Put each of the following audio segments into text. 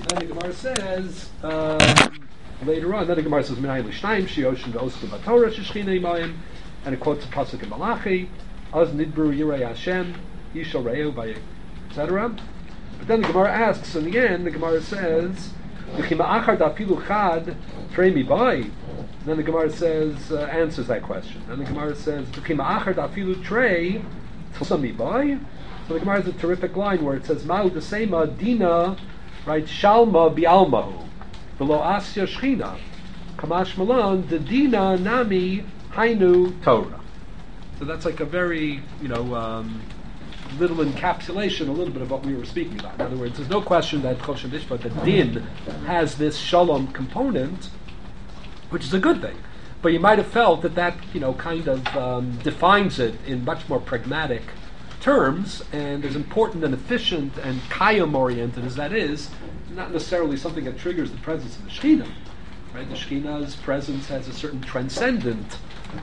And the Gemara says later on, then the Gemara says Minay L'Shnayim Shiyoshin V'Osku B'Torah Sheshchina Imayim, and it quotes a pasuk in Malachi, Az Nidbru Yirei Hashem Yishal Reu Vayik, etc. But then the Gemara asks, in the end, the Gemara says V'Chima Achar Dafilu Chad Trei Mibai. Then the Gemara says answers that question. And the Gemara says V'Chima Achar Dafilu Trei Tzulsa Mibai. So the Gemara has a terrific line where it says Ma'u Desema Dina, right, Shalma Bi'almahu V'lo Asya Shchina Kamash Malon the Dina Nami Hainu Torah. So that's like a very, little encapsulation, a little bit of what we were speaking about. In other words, there's no question that Choshen Mishpat, the din, has this shalom component, which is a good thing. But you might have felt that kind of defines it in much more pragmatic terms, and as important and efficient and kayam-oriented as that is, not necessarily something that triggers the presence of the Shekhinah. Right? The Shekhinah's presence has a certain transcendent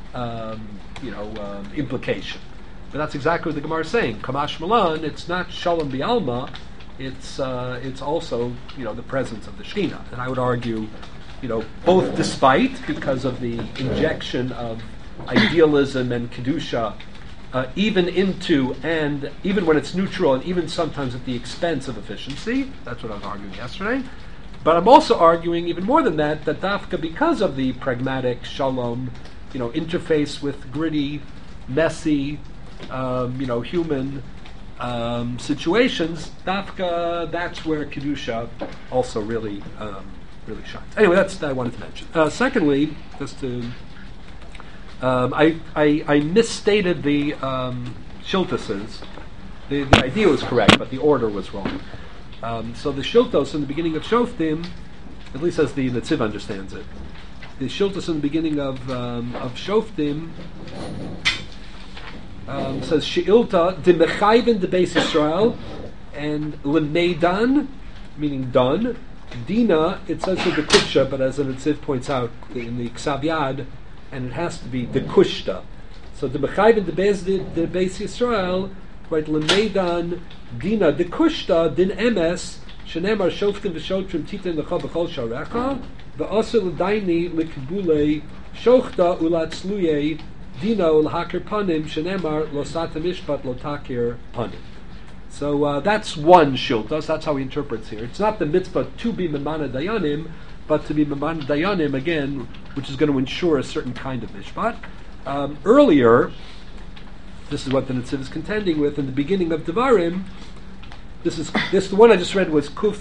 implication. But that's exactly what the Gemara is saying. Kamash Malan, it's not Shalom Bi'alma, it's also, the presence of the Shekhinah. And I would argue, both despite, because of the injection of idealism and Kedusha, even when it's neutral, and even sometimes at the expense of efficiency. That's what I was arguing yesterday. But I'm also arguing even more than that Dafka, because of the pragmatic Shalom, interface with gritty, messy, human situations, Dafka, that's where Kedusha also really shines. Anyway, that's what I wanted to mention. Secondly, just to I misstated the Shiltuses. The idea was correct, but the order was wrong. So the Shiltos in the beginning of Shoftim, at least as the Netziv understands it, the Shiltos in the beginning of Shoftim says Sheilta de Mechayven de Beis Yisrael, and Lemeidan, meaning done. Dina, it says the Kutsha, but as the Netziv points out in the Ksav Yad, and it has to be the Kushta. So the Mechayven de Beis Yisrael, right? Lemeidan Dina de Kushta din Emes Shenemar Shoftim v'Shotrim Titan Lecha B'Chol Sharecha v'Asur L'Daini L'Kibulei Shochta Ulatzluye Dina Ul'Hakir Panim Shenemar Lo Sata Mishpat Lo Takir Panim. So that's one Shiltos. That's how he interprets here. It's not the mitzvah to be Memana Dayanim, but to be Memana Dayanim again, which is going to ensure a certain kind of mishpat. Earlier, this is what the Netziv is contending with in the beginning of Devarim. The one I just read was Kuf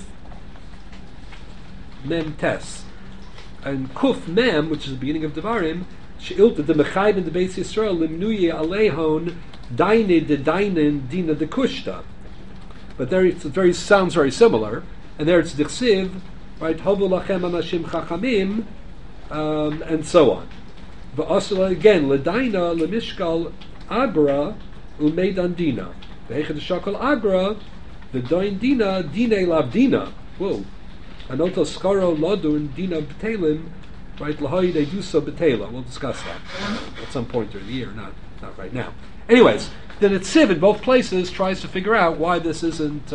Mem Tes, and Kuf Mem, which is the beginning of Devarim, Sheilta de Mechayv in the Beis Yisrael Limnuye Alehon Daine de Dainin Dina de Kushta. But there it sounds very similar, and there it's Dichsiv, right? Hovu lachem anashim chachamim, and so on. V'asla again ledaina lemishkal abra umeidan dina. Ve'echad shakal abra v'doin dina dine lav dina. Whoa. Anoto skaro lodun dina b'telim, right? Lahoy de dusa b'tela. We'll discuss that at some point during the year, not right now. Anyways, the Netziv in both places tries to figure out why this isn't.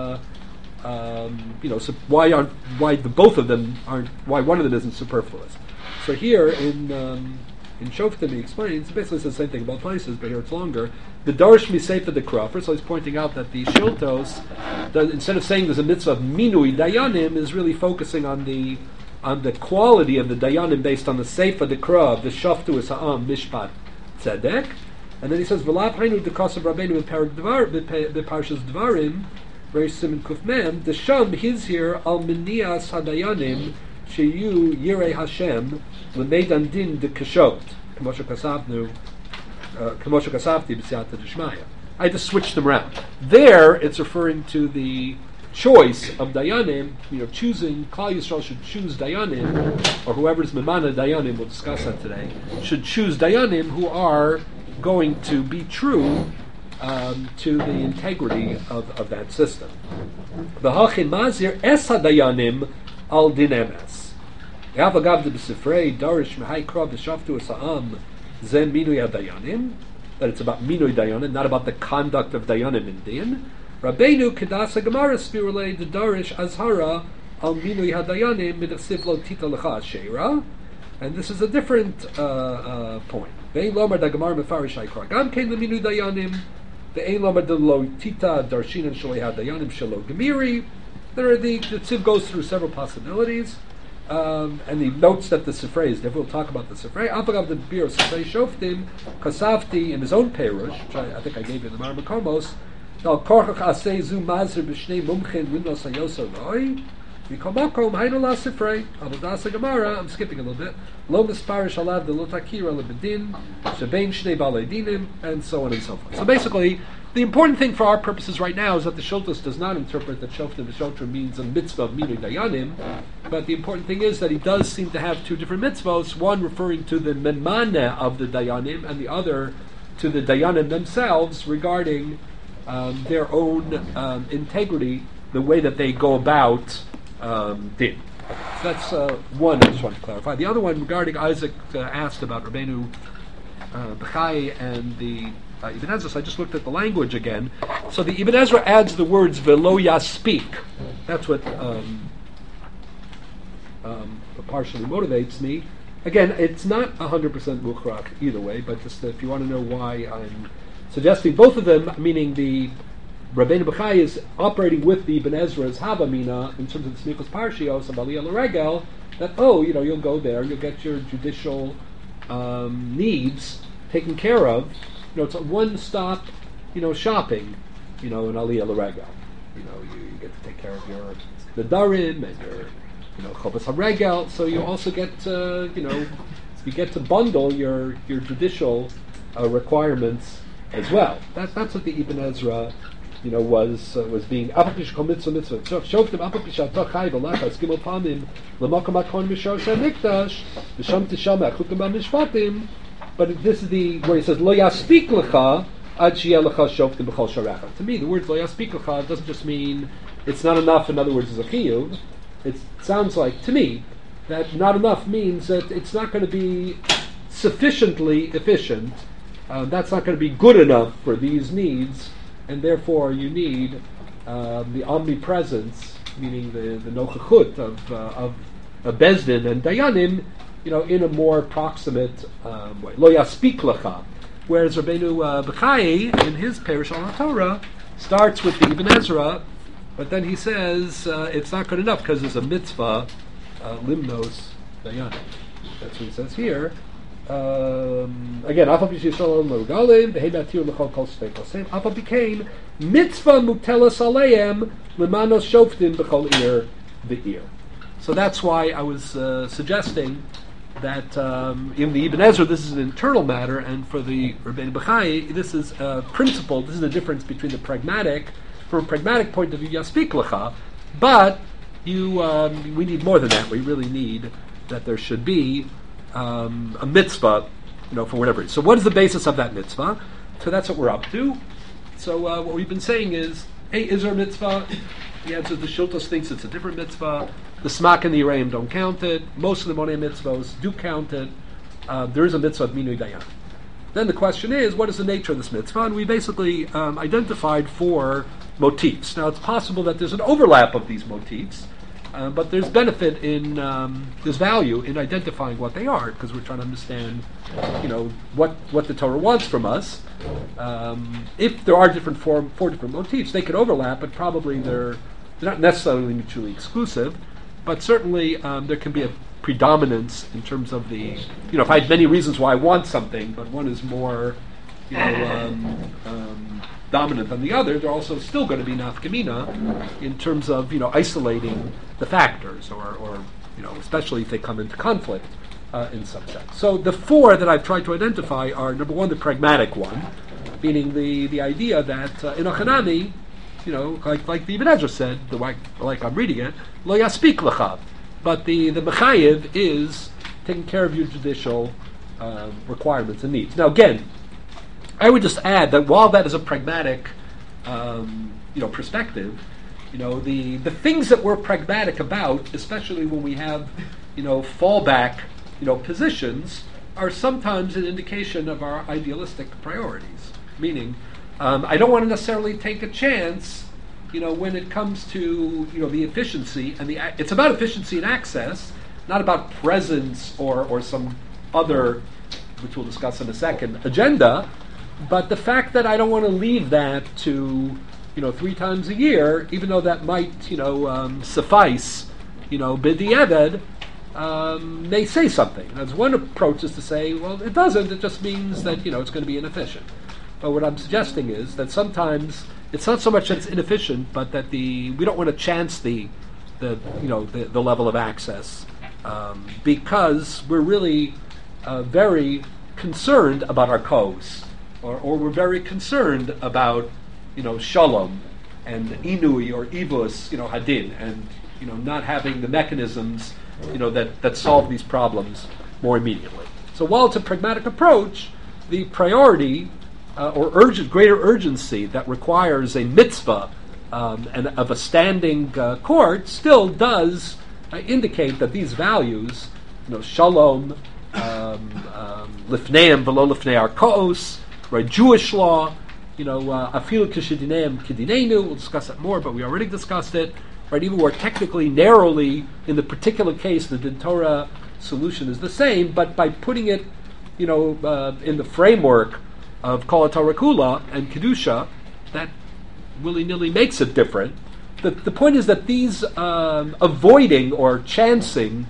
Why one of them isn't superfluous. So here in Shoftim he explains, basically says the same thing in both places, but here it's longer. The Darish Miseifa de Kra, first of all he's pointing out that the Shiltos, instead of saying there's a mitzvah of Minui Dayanim, is really focusing on the quality of the Dayanim based on the Seifa de Kra, the Shaftu is Ha'am Mishpat Tzedek. And then he says, V'lav Hainu de Kasav Rabbeinu the Parshas Devarim, very Simon Kufmem, the Sham is here al Minias Hadayanim Sheyu Yirei Hashem L'meidan Din de Kashot Kamosha Kasavti B'Siyata Deshmaya. I just switched them around. There it's referring to the choice of Dayanim, choosing, Klal Yisrael should choose Dayanim, or whoever's Memana Dayanim, we'll discuss that today, should choose Dayanim who are going to be true to the integrity of that system. V'hachin mazir es hadayanim al din emes. Yavagav de b'sifrei darish mehai krav v'shaftu es ha'am zem minui hadayanim. That it's about minui dayanim, not about the conduct of dayanim in din. Rabbeinu kedasa gemara spirulei the darish azhara al minui hadayanim midasiv lo tita lecha sheira, and this is a different point. Ve'ein lomar da gemara mefarish haikra gam kein leminui dayanim. Ve'ein lomar da lo tita darshinan shalei hadayanim shelo gemiri. The Tziv goes through several possibilities, and he notes that the Sifrei is different. We'll talk about the Sifrei. Afagav the Bir Sifrei Shoftim Kasavti in his own Perush, which I think I gave you in the Mar Makomos. Al Korchach Asei Zu Mazer B'Shnei Mumchin Windos Hayosa Roy. V'Komakom Hainu La Sifrei Avodas Gemara. I'm skipping a little bit. Lo Misparish Alav the Lotakira LeBedin Shebein Shnei Balei Dinim, and so on and so forth. So basically, the important thing for our purposes right now is that the Shultus does not interpret that Shoftim V'Shotrim means a mitzvah of Minui Dayanim, but the important thing is that he does seem to have two different mitzvahs, one referring to the Memane of the Dayanim, and the other to the Dayanim themselves regarding their own integrity, the way that they go about din. So that's one I just want to clarify. The other one regarding Isaac asked about Rabbeinu Bechai and the Ibn Ezra. So I just looked at the language again. So the Ibn Ezra adds the words "velo yaspik." That's what partially motivates me. Again, it's not 100% mukhrach either way, but just if you want to know why I'm suggesting both of them, meaning the Rabbeinu Bechai is operating with the Ibn Ezra's Havamina in terms of the Smichos Parshios of Aliyah L'Regel, that you'll go there, you'll get your judicial needs taken care of. It's a one-stop, shopping, in Aliyah L'Regel. You get to take care of your Nadarim and your, Chovas HaRegel. So you also get, you get to bundle your judicial requirements as well. That's what the Ibn Ezra, was being. But this is where he says lo yaspik lecha ad sheyeh lecha shoftim b'chol sharecha. To me, the words lo yaspik lecha doesn't just mean it's not enough. In other words, it's a chiyuv. It sounds like to me that not enough means that it's not going to be sufficiently efficient. That's not going to be good enough for these needs, and therefore you need the omnipresence, meaning the nochachut of Bezdin and Dayanim, in a more proximate way. Lo yaspik lecha. Whereas Rabbeinu Bechai, in his Perush al HaTorah, starts with the Ibn Ezra, but then he says it's not good enough because there's a mitzvah, limnos Dayanim. That's what he says here. Again, Afa B'Yisrael L'Regalim, V'Hei L'Chol Kol Sfei Kosem. Afa became mitzvah mutelas aleim l'manos shoftim b'chol ir v'ir. So that's why I was suggesting that in the Ibn Ezra this is an internal matter, and for the Rabbeinu Bechai this is a principle. This is the difference between the pragmatic. From a pragmatic point of view, yaspik lecha, but we need more than that. We really need that there should be a mitzvah, for whatever. So what is the basis of that mitzvah? So that's what we're up to. So what we've been saying is, is there a mitzvah? The answer is the Shultos thinks it's a different mitzvah. The Smak and the Yereim don't count it. Most of the Monei mitzvahs do count it. There is a mitzvah of Minui Dayan. Then the question is, what is the nature of this mitzvah? And we basically identified 4 motifs. Now it's possible that there's an overlap of these motifs, but there's benefit in, there's value in identifying what they are, because we're trying to understand, what the Torah wants from us. If there are 4 different motifs, they could overlap, but probably they're not necessarily mutually exclusive. But certainly there can be a predominance in terms of the, if I had many reasons why I want something, but one is more, dominant than the other, they're also still going to be nafkamina in terms of, isolating the factors, or especially if they come into conflict in some sense. So the 4 that I've tried to identify are, number 1, the pragmatic one, meaning the idea that in a Hanami, like the Ibn Ezra said, like I'm reading it, lo yaspik lecha. But the mechayev is taking care of your judicial requirements and needs. Now again, I would just add that while that is a pragmatic, perspective, the things that we're pragmatic about, especially when we have, fallback, positions, are sometimes an indication of our idealistic priorities. Meaning, I don't want to necessarily take a chance, when it comes to the efficiency and it's about efficiency and access, not about presence or some other, which we'll discuss in a second, agenda, but the fact that I don't want to leave that to 3 times a year, even though that might suffice, b'di'evad, may say something. As one approach is to say, well, it doesn't. It just means that it's going to be inefficient. But what I'm suggesting is that sometimes it's not so much that it's inefficient, but that we don't want to chance the level of access because we're really very concerned about our kos, or we're very concerned about shalom and inui or ivus hadin, and not having the mechanisms that solve these problems more immediately. So while it's a pragmatic approach, the priority or greater urgency that requires a mitzvah and of a standing court still does indicate that these values, shalom, lifneim v'lo lifnei arkos, right, Jewish law, afilu kishidineim kidinenu, we'll discuss that more, but we already discussed it, right, even more technically, narrowly, in the particular case, the Din Torah solution is the same, but by putting it, in the framework of Kol HaTorah Kula and Kedusha, that willy-nilly makes it different. The point is that these avoiding or chancing,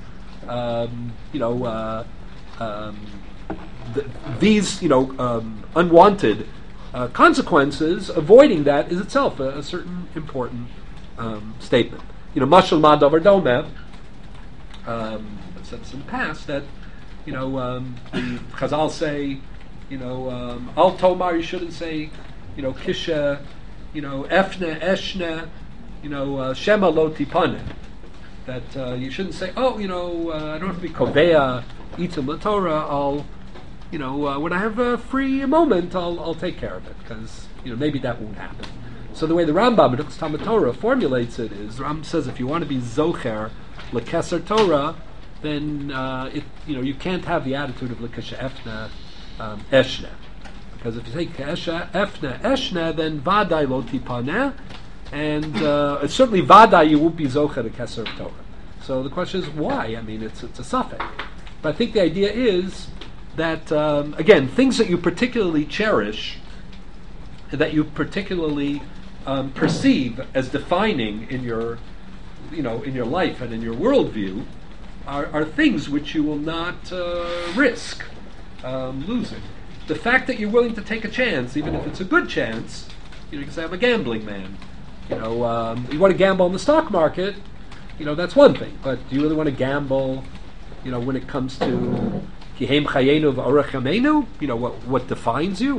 these unwanted consequences, avoiding that is itself a certain important statement. Mashal ma davar domeh. I've said this in the past that the Chazal say, al tomar, you shouldn't say, kisha, efne eshne, shema lo tipane. That you shouldn't say, I don't have to be kovea itim l'Torah. I'll, when I have a free moment, I'll take care of it, because maybe that won't happen. So the way the Rambam in Hilchos Talmud Torah formulates it is, Rambam says if you want to be zocher l'keser Torah, then you can't have the attitude of l'kesha efna eshna, because if you say kesha efna eshna, then vaday lo tipaneh, and certainly vaday you won't be zocher l'keser Torah. So the question is why? I mean, it's a suffix, but I think the idea is that again, things that you particularly cherish, that you particularly perceive as defining in your life and in your worldview, are things which you will not risk losing. The fact that you're willing to take a chance, even if it's a good chance, you can say, I'm a gambling man. You want to gamble on the stock market, that's one thing. But do you really want to gamble, when it comes to Kihem Chayenu v'Orech Yameinu? What defines you?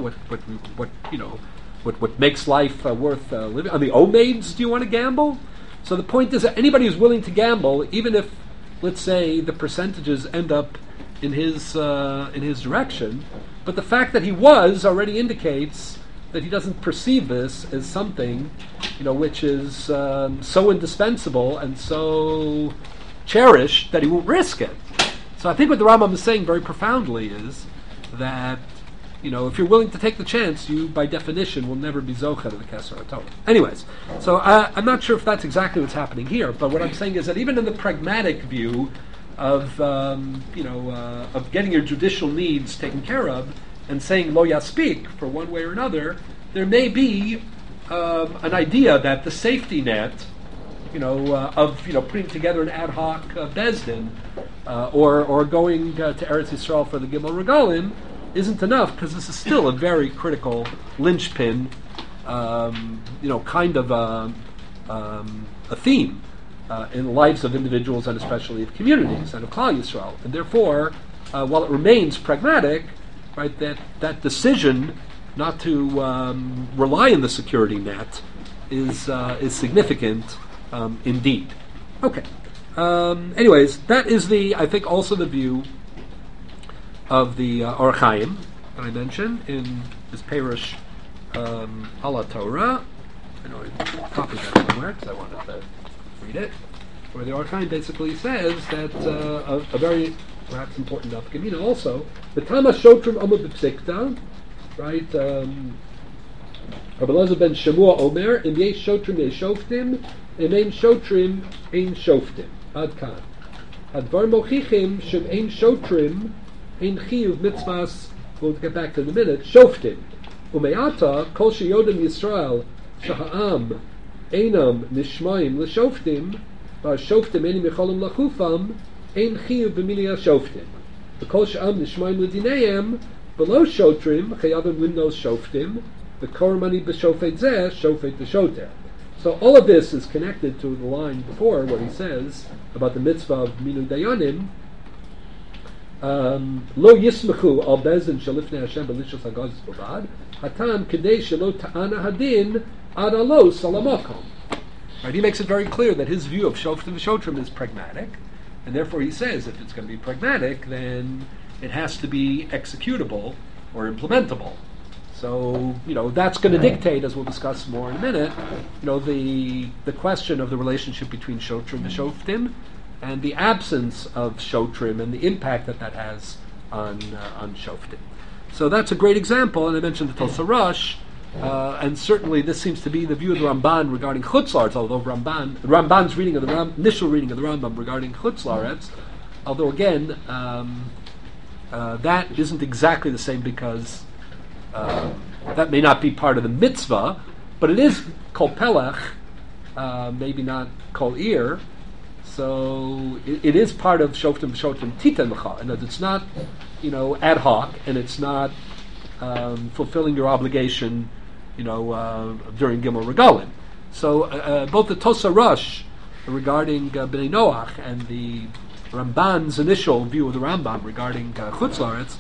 What makes life worth living? On the omeids, do you want to gamble? So the point is that anybody who's willing to gamble, even if, let's say, the percentages end up in his direction, but the fact that he was already indicates that he doesn't perceive this as something, which is so indispensable and so cherished that he won't risk it. So I think what the Rambam is saying very profoundly is that, if you're willing to take the chance, you, by definition, will never be zocher of the Keser HaTorah. Anyways, so I'm not sure if that's exactly what's happening here, but what I'm saying is that even in the pragmatic view of, of getting your judicial needs taken care of, and saying lo yaspik for one way or another, there may be an idea that the safety net, of putting together an ad hoc bezdin, or going to Eretz Yisrael for the Gimel Regalim isn't enough, because this is still a very critical linchpin, kind of a theme in the lives of individuals and especially of communities and of Klal Yisrael. And therefore, while it remains pragmatic, right, that decision not to rely on the security net is significant indeed. Okay. Anyways, that is I think also the view of the Or Chaim that I mentioned in this Perush Ala Torah. I know I copied that somewhere because I wanted to read it, where the Or Chaim basically says that a very perhaps important nafkamina also, the Tama Shotrim Amud B'Psikta, right? Rabbi Elazar ben Shamua Omer, Im yesh shotrim yesh shoftim, Im ein shotrim ein shoftim. Ad kan. Advar mochichim shem ein shotrim ein chiyuv mitzvahs, we'll get back to in a minute, shoftim. Umeata, kol sheyodim Yisrael, shaha'am, einam nishmayim l'shoftim, v'ashoftim einim yecholim lachufam, ein chiyuv b'mini ha'shoftim. V'kol she'am nishmayim l'dineim, below shotrim, chayavim limnos shoftim, the kormani b'shofet zeh, shofet b'shoter. So all of this is connected to the line before, what he says about the mitzvah of minu dayanim. Lo yismechu al bezin shalifnei Hashem b'lishos hagazis b'vad, hatam kedei shelo ta'ana hadin ad alo salamakom. Right, he makes it very clear that his view of shoftim v'shotrim is pragmatic, and therefore he says if it's going to be pragmatic, then it has to be executable or implementable. So, that's going to dictate, as we'll discuss more in a minute, the question of the relationship between shotrim and shoftim, and the absence of shotrim and the impact that has on shoftim. So that's a great example, and I mentioned the Tosar Rosh, and certainly this seems to be the view of the Ramban regarding Chutz La'aretz, although Ramban's reading of initial reading of the Rambam regarding Chutz La'aretz, although again, that isn't exactly the same because that may not be part of the mitzvah, but it is kol pelech, maybe not kol ir. So it is part of shoftim titan l'cha, and it's not, ad hoc, and it's not fulfilling your obligation, during Gimel Regalim. So both the Tosar Rosh regarding Bnei Noach and the Ramban's initial view of the Rambam regarding Chutz La'aretz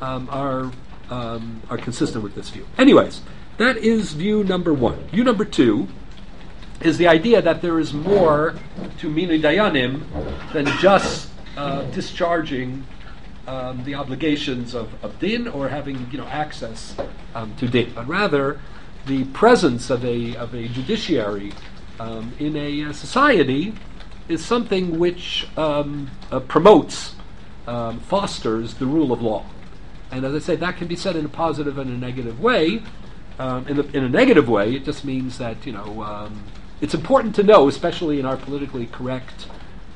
are consistent with this view. Anyways, that is view number one. View number two is the idea that there is more to Minu Dayanim than just discharging the obligations of din or having access to din, but rather the presence of a judiciary in a society is something which promotes, fosters the rule of law. And as I say, that can be said in a positive and a negative way. In a negative way, it just means that it's important to know, especially in our politically correct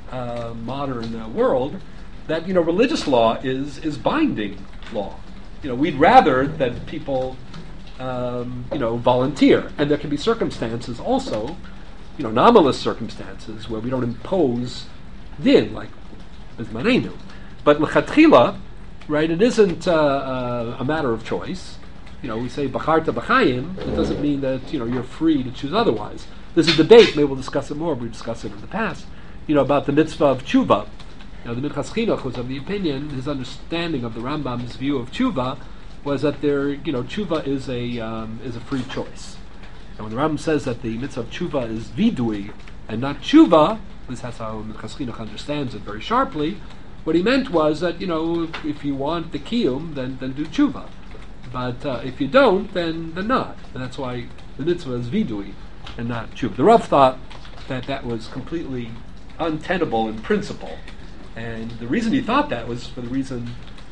modern world, that religious law is binding law. We'd rather that people volunteer, and there can be circumstances also, nominalist circumstances where we don't impose din like Bizmanenu. But l'chatchila, right? It isn't a matter of choice. We say b'charta b'chayim. It doesn't mean that you're free to choose otherwise. There's a debate. Maybe we'll discuss it more. We've discussed it in the past. About the mitzvah of tshuva. The Minchas Chinuch was of the opinion. His understanding of the Rambam's view of tshuva was that tshuva is a free choice. And when the Rambam says that the mitzvah of tshuva is vidui and not tshuva, this is how Minchas Chinuch understands it very sharply. What he meant was that if you want the kiyum, then do tshuva, but if you don't, then not, and that's why the mitzvah is vidui and not tshuva. The Rav thought that was completely untenable in principle, and the reason he thought that was for the reason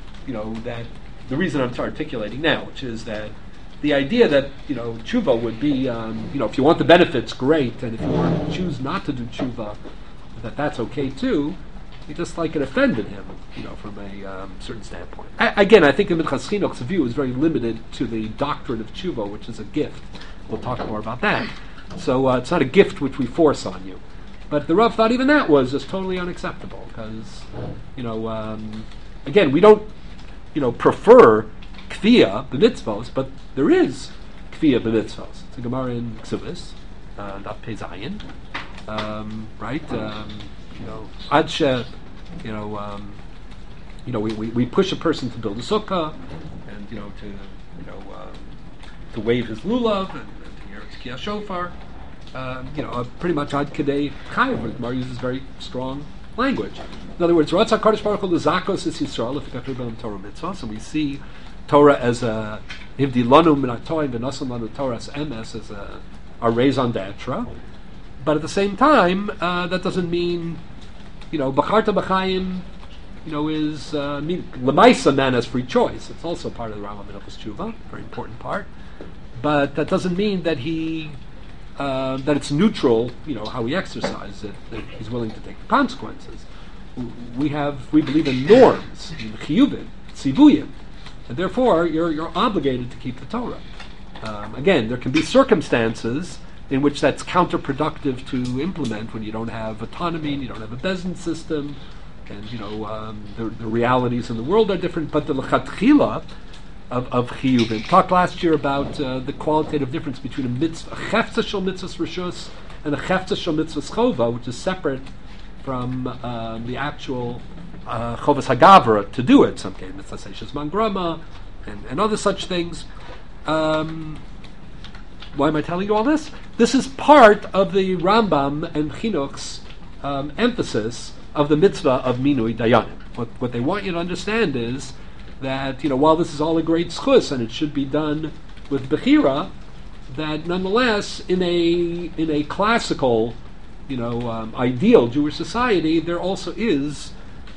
the reason I'm articulating now, which is that the idea that tshuva would be if you want the benefits, great, and if you choose not to do tshuva, that's okay too. It it offended him, from a certain standpoint. Again, I think the Minchas Chinuch's view is very limited to the doctrine of tshuva, which is a gift. We'll talk more about that. So it's not a gift which we force on you. But the Rav thought even that was just totally unacceptable because, again, we don't, prefer kfiyah, the mitzvos, but there is kfiyah, the mitzvos. It's a Gemara in Ksubis, Daf Pei Zayin, right? Adshe, we push a person to build a sukkah, and to wave his lulav and to hear its kiyah shofar. Pretty much ad kedei chayav, where the Gemara uses very strong language. In other words, Ratzah Kadosh Baruch Hu l'zakos es Yisrael l'fikach b'em Torah mitzvah. So we see Torah as a hivdi lanu min ha'toim v'nasan lanu Torah as emes, as a raison d'etre. But at the same time, that doesn't mean, b'charta b'chayim, is l'maisa man has free choice. It's also part of the Rambam Minchas Tshuva, very important part. but that doesn't mean that that it's neutral, how he exercises it, that he's willing to take the consequences. We believe in norms, in chiyuvim, tzivuyim, and therefore you're obligated to keep the Torah. Again, there can be circumstances in which that's counterproductive to implement when you don't have autonomy and you don't have a bezin system, and the realities in the world are different. But the lechatchila of chiyuvim. Talked last year about the qualitative difference between a chefza shel mitzvahs rishus and a chefza shel mitzvahs chova, which is separate from the actual chovas hagavra to do it. Some case mitzvah seishes mangrama and other such things. Why am I telling you all this? This is part of the Rambam and Chinuch's emphasis of the mitzvah of minui dayanim. What they want you to understand is that while this is all a great schus and it should be done with bechira, that nonetheless in a classical ideal Jewish society there also is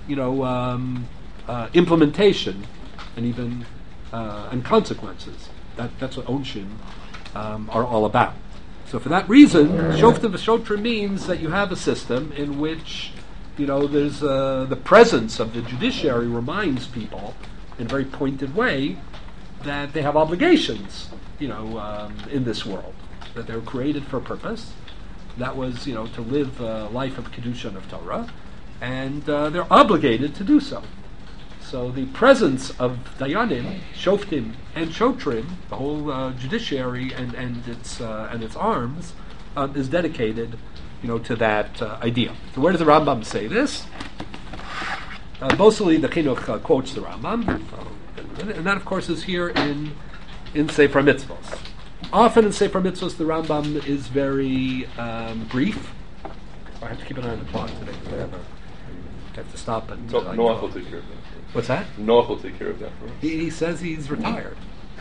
implementation and even and consequences. That's what onshim are all about. So for that reason, shoftim v'shotrim means that you have a system in which there's the presence of the judiciary reminds people in a very pointed way that they have obligations, in this world, that they were created for a purpose. That was, to live a life of kedusha and of Torah, and they're obligated to do so. So the presence of dayanim, shoftim, and shotrim, the whole judiciary and its arms, is dedicated, to that idea. So where does the Rambam say this? Mostly the Chinuch quotes the Rambam, and that of course is here in Sefer Mitzvos. Often in Sefer Mitzvos the Rambam is very brief. I have to keep an eye on the clock today. I have to stop and... So Noach will take care of that. What's that? Noach will take care of that for us. He says he's retired.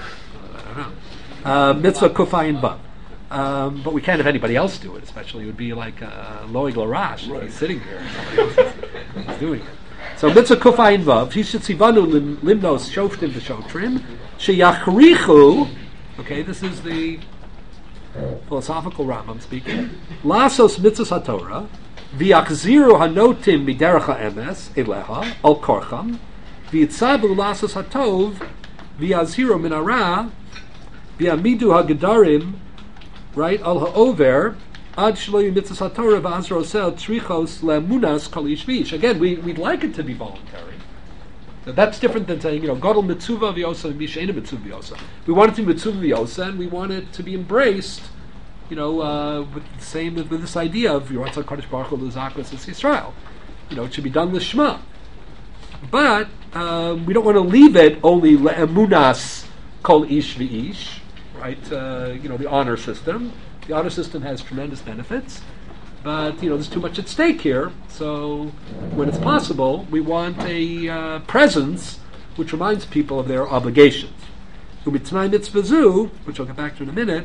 I don't know. Mitzvah Kufayin Vav. But we can't have anybody else do it, especially. It would be like Loig Larash. Right. He's sitting here and somebody else is doing it. So Mitzvah Kufayin Vav, Hishatzivanu Limnos Shoftim V'Shotrim, Sheyachrichu, okay, this is the philosophical Rambam speaking, Lasos Mitzvahs HaTorah, V'yachziru hanotim miderech ha'emes eleha al korcham, v'yitzabu lasos hatov, v'yazhiru min hara, v'yamidu ha'gedarim, right, al ha'over, ad shelo mitzvahs haTorah v'azro sel trichos le'munas kol ish v'ish. Again, we'd like it to be voluntary. So that's different than saying, gadol mitzvah v'yosa and misha ena mitzvah v'yosa. We want it to be mitzvah v'yosa, and we want it to be embraced, with the same with this idea of Yoratzah Kadosh Baruch Hu L'Zakos Es Yisrael. It should be done with Shema. But we don't want to leave it only le'emunas kol ish v'ish, right? The honor system. The honor system has tremendous benefits, but there's too much at stake here. So when it's possible, we want a presence which reminds people of their obligations. U'mitznai mitzvazu, which I'll get back to in a minute.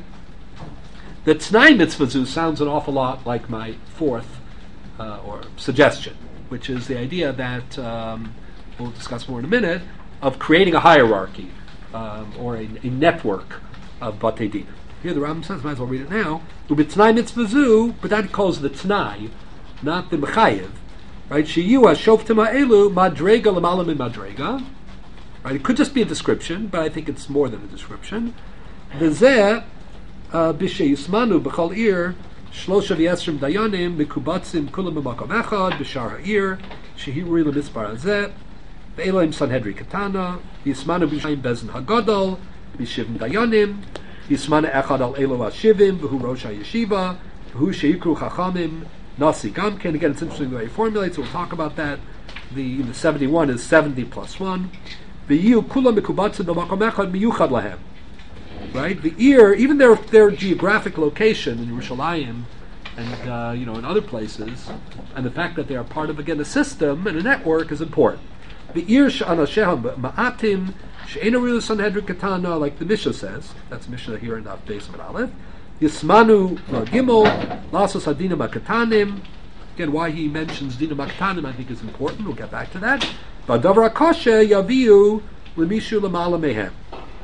The T'nai Mitzvazu sounds an awful lot like my fourth or suggestion, which is the idea that we'll discuss more in a minute, of creating a hierarchy or a network of Batei Din. Here the Rambam says, might as well read it now, T'nai Mitzvazu, but that calls the T'nai, not the Mechayev, right? Sheyu HaShoftim HaElu Madrega L'Mala Min Madrega, right? It could just be a description, but I think it's more than a description. V'zeh B'sheyismanu b'chol ir shlosha v'yesrim dayanim b'kubatzim kulam b'makom echad b'shar ha'ir shehirui l'mitzbar hazeh v'elohim sanhedri katana v'yismanu b'shayim bezin hagadol b'shivim dayanim v'yismanu echad al elo ha'shivim v'hu rosh ha'yeshiva v'hu sheikru chachamim nasi gamken. Again, it's interesting the way he formulates, so we'll talk about that. The 71 is 70 plus 1. V'yiu kulam b'kubatzim b'makom echad miyuchad lahem. Right, the ear, even their geographic location in Yerushalayim and in other places, and the fact that they are part of a system and a network is important. The ear she'anasheham ma'atim she'ena rilu sanhedrin katana, like the Mishnah says. That's Mishnah here in the base of Aleph. Yismanu gimel lasos hadinam hakatanim. Again, why he mentions dinam hakatanim, I think, is important. We'll get back to that. V'adavar hakashe yaviu l'mishu l'mala mehem.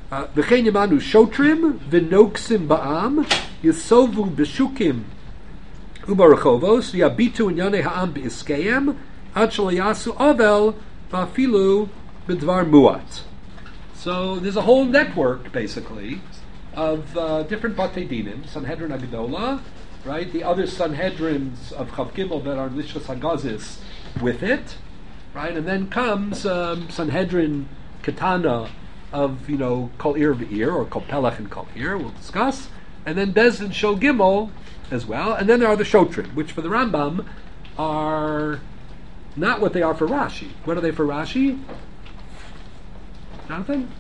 V'chein yamanu shotrim v'noksim ba'am yisovu b'shukim u'barachovos v'yabitu inyane ha'am b'iskayem ad shalayasu avel v'afilu b'dvar muat. So there's a whole network, basically, of different Batei Dinim, Sanhedrin Agdola, right? The other Sanhedrins of Chav Gimel that are Lishkas Hagazis with it, right? And then comes Sanhedrin Katana of, Kol Ir V'ir, or Kol Pelech and Kol Ir, we'll discuss. And then Bez and Shol Gimel as well. And then there are the Shotrim, which for the Rambam are not what they are for Rashi. What are they for Rashi? Jonathan?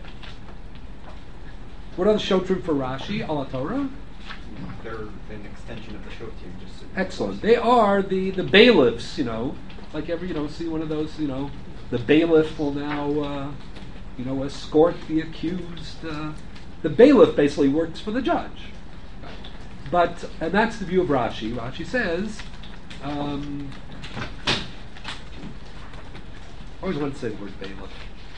What are the Shotrim for Rashi, Ala Torah? They're an extension of the Shotrim. Excellent. They are the bailiffs, like every, see one of those, the bailiff will now, escort the accused. The bailiff basically works for the judge. And that's the view of Rashi. Rashi says, I always want to say the word bailiff.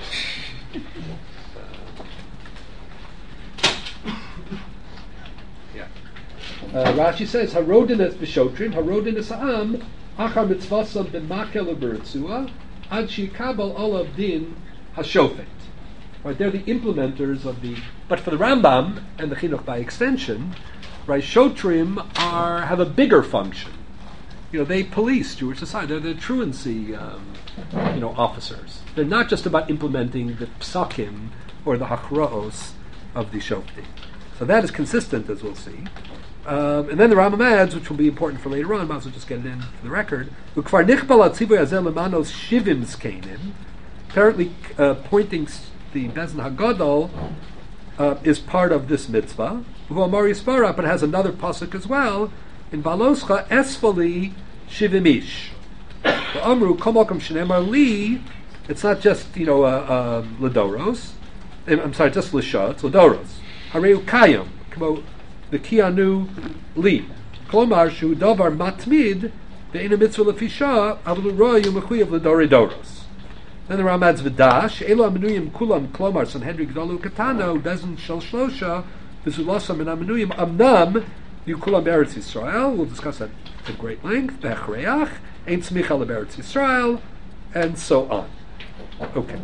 Rashi says, Harodin es b'shotrim, Harodin es ha'am, achar mitzvasam b'makel u'b'ritzua, ad shikabel olav din hashofet. Right, they're the implementers of the... But for the Rambam, and the Chinuch by extension, right, Shotrim have a bigger function. They police Jewish society. They're the truancy, officers. They're not just about implementing the psakim or the hachraos of the shoftim. So that is consistent, as we'll see. And then the Rambam adds, which will be important for later on, might as well just get it in for the record. Apparently, pointing the Bezin Hagadol is part of this mitzvah. But it has another pasuk as well. In Baloscha Esfali Shivimish. Amru Komokam Shenemar Li. It's not just Ladoros. I'm sorry, just Lisha. It's Ladoros. Hareu Kayam. The Kianu Li. Klomar Shu Davar Matmid. The Ina Mitzvah Lefisha. Avlu Royu Mechuyav Ladori Doros. Then the Ram adds V'dash. Elo Amenuyim Kulam Klomar Sanhedrin Gdolu Katano. Bezin Shal Shlosha. V'zulasam and Amenuyim Amnam. Yukulam Beretz Yisrael. We'll discuss that at great length. Bechreach. Ein Smicha LeBeretz Yisrael. And so on. Okay.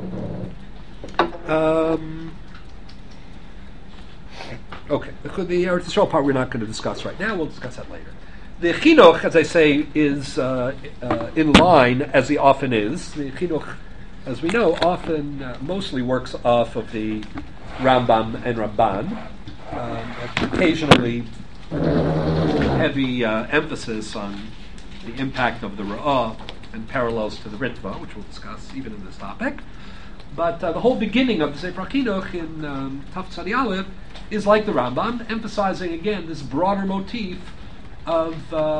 Okay. The Eretz Yisrael part we're not going to discuss right now. We'll discuss that later. The Chinuch, as I say, is in line, as he often is. The Chinuch, as we know, often mostly works off of the Rambam and Ramban. Occasionally heavy emphasis on the impact of the Ra'ah and parallels to the Ritva, which we'll discuss even in this topic. But the whole beginning of the Sefer HaChinuch in Taf Tzadi Aleph is like the Rambam, emphasizing again this broader motif of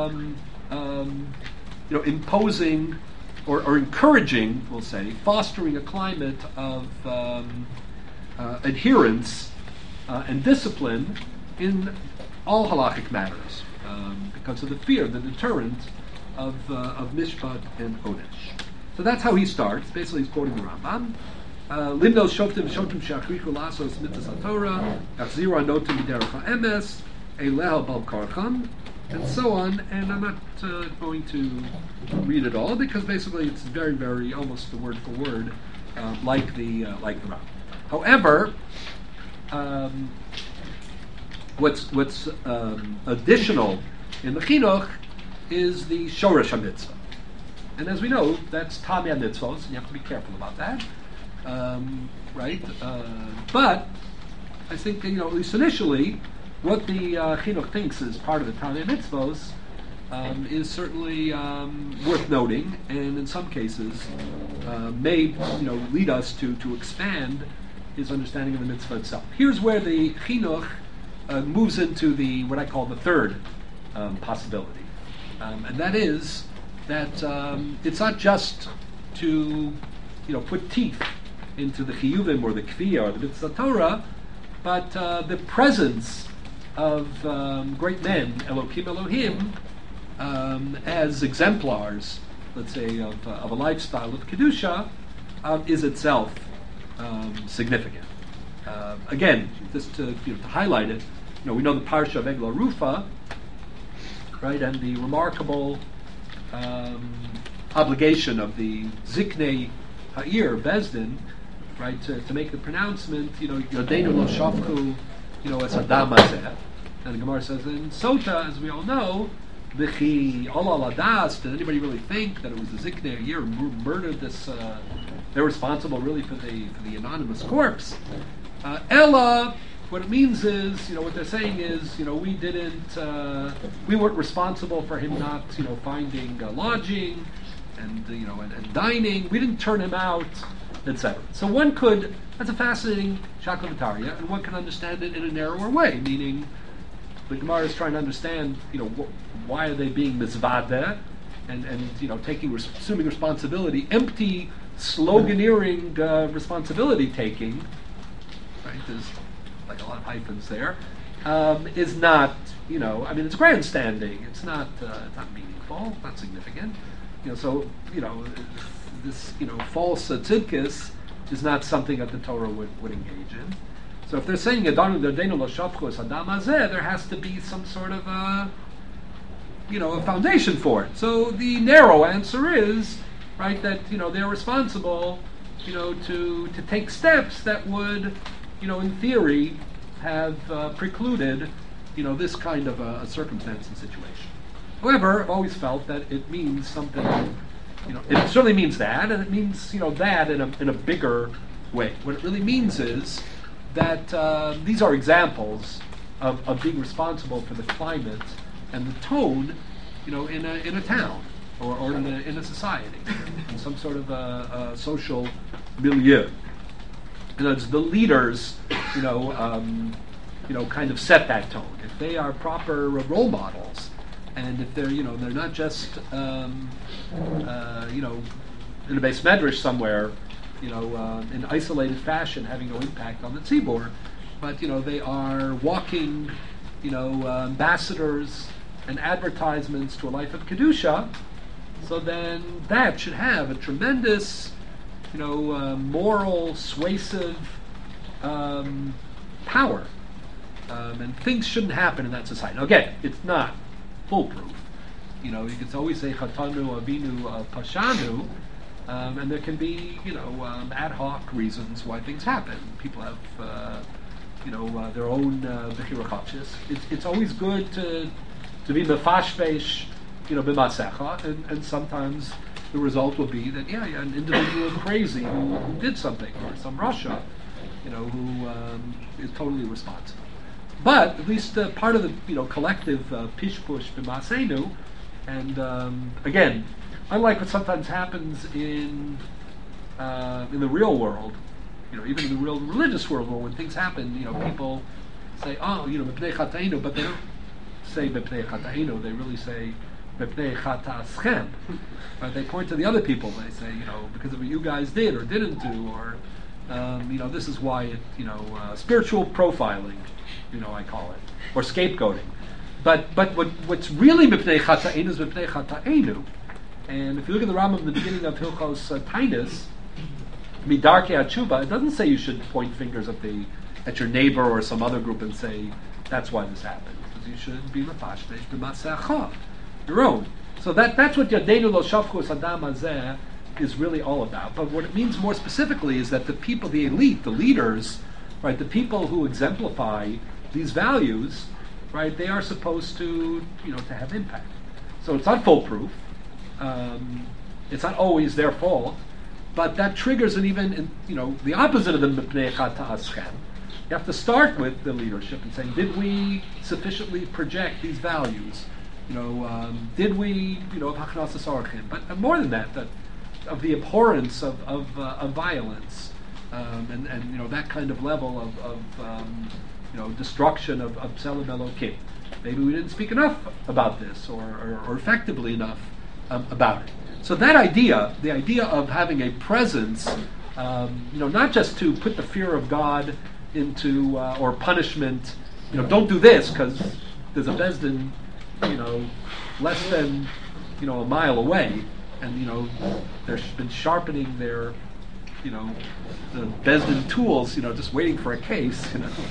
imposing or encouraging, we'll say, fostering a climate of adherence and discipline in all halachic matters, because of the fear, the deterrent of mishpat and onesh. So that's how he starts. Basically, he's quoting the Rambam. Limnos shoftim she'achrichu lasos mitzvos haTorah, achziru anotim b'derech ha'emes, eileha bal karcham, and so on. And I'm not going to read it all because basically it's very, very almost the word for word like the Rambam. However, what's additional in the Chinuch is the Shoresh HaMitzvah. And as we know, that's Tamei HaMitzvos, and you have to be careful about that. Right? But I think, at least initially, what the Chinuch thinks is part of the Tamei HaMitzvos is certainly worth noting, and in some cases may lead us to expand his understanding of the mitzvah itself. Here's where the Chinuch moves into what I call the third possibility, and that is that it's not just to put teeth into the chiyuvim or the kfiyah or the mitzvah Torah, but the presence of great men, Elokim Elohim, as exemplars, let's say, of a lifestyle of kedusha, is itself significant. Again, just to highlight it, we know the Parsha of Egla Rufa, right, and the remarkable obligation of the Ziknei Ha'ir, Bezdin, right, to make the pronouncement, Yodeinu lo shafchu, es Adam hazeh. And the Gemara says in Sota, as we all know, V'chi ala ladas, did anybody really think that it was the Ziknei Ha'ir who murdered this, they're responsible really for the anonymous corpse? Ella, what it means is, what they're saying is, we weren't responsible for him not, finding lodging and dining. We didn't turn him out, etc. So that's a fascinating shaklavataria, and one can understand it in a narrower way, meaning the Gemara is trying to understand, why are they being mizvadeh, and assuming responsibility, empty, sloganeering responsibility taking. Right, there's like a lot of hyphens there. Is not, it's grandstanding. It's not meaningful. Not significant. This false tzidkis is not something that the Torah would engage in. So if they're saying Yodeinu lo shafchu es Adam hazeh, there has to be some sort of a foundation for it. So the narrow answer is, right, that they're responsible, to take steps that would, in theory, have precluded, this kind of a circumstance and situation. However, I've always felt that it means something. It certainly means that, and it means that in a bigger way. What it really means is that these are examples of being responsible for the climate and the tone, in a town or in a society, in some sort of a social milieu. And it's the leaders, kind of set that tone. If they are proper role models, and if they're, they're not just, in a base medrash somewhere, in isolated fashion, having no impact on the tzibur, but they are walking, ambassadors and advertisements to a life of kedusha. So then that should have a tremendous, moral, suasive power, and things shouldn't happen in that society. Now, again, it's not foolproof. You can always say Chatanu, Avinu, Pashanu. And there can be, ad hoc reasons why things happen. People have, their own bechira chapshis. It's always good to be mefashvesh, b'masecha, and sometimes the result will be that an individual crazy who did something, or some Russia, who is totally responsible. But at least part of the collective pishpush b'masenu, and again, unlike what sometimes happens in the real world, even in the real religious world, where when things happen, people say, mepnei chatainu, but they don't say mepnei chatainu. They really say mepnei chataschem. Right? They point to the other people. They say, because of what you guys did or didn't do, or this is why it, spiritual profiling, I call it, or scapegoating. But what's really mepnei chatainu is mepnei chatainu. And if you look at the Rambam in the beginning of Hilchos Tainus, Midarkei Atshuva, it doesn't say you should point fingers at your neighbor or some other group and say that's why this happened. Because you should be mefashvesh b'masecha, your own. So that's what Yodeinu lo shafchu es Adam hazeh is really all about. But what it means more specifically is that the people, the elite, the leaders, right, the people who exemplify these values, right, they are supposed to to have impact. So it's not foolproof. It's not always their fault, but that triggers an even, the opposite of the mipnei chataschem. You have to start with the leadership and saying, did we sufficiently project these values? Did we, hachnasas orchim? But more than that, of the abhorrence of violence, and that kind of level of destruction of Tzelem Elokim. Maybe we didn't speak enough about this, or effectively enough about it. So that idea, the idea of having a presence, not just to put the fear of God into, or punishment, don't do this because there's a Bezdin, less than, a mile away, and, they've been sharpening their the Bezdin tools, just waiting for a case,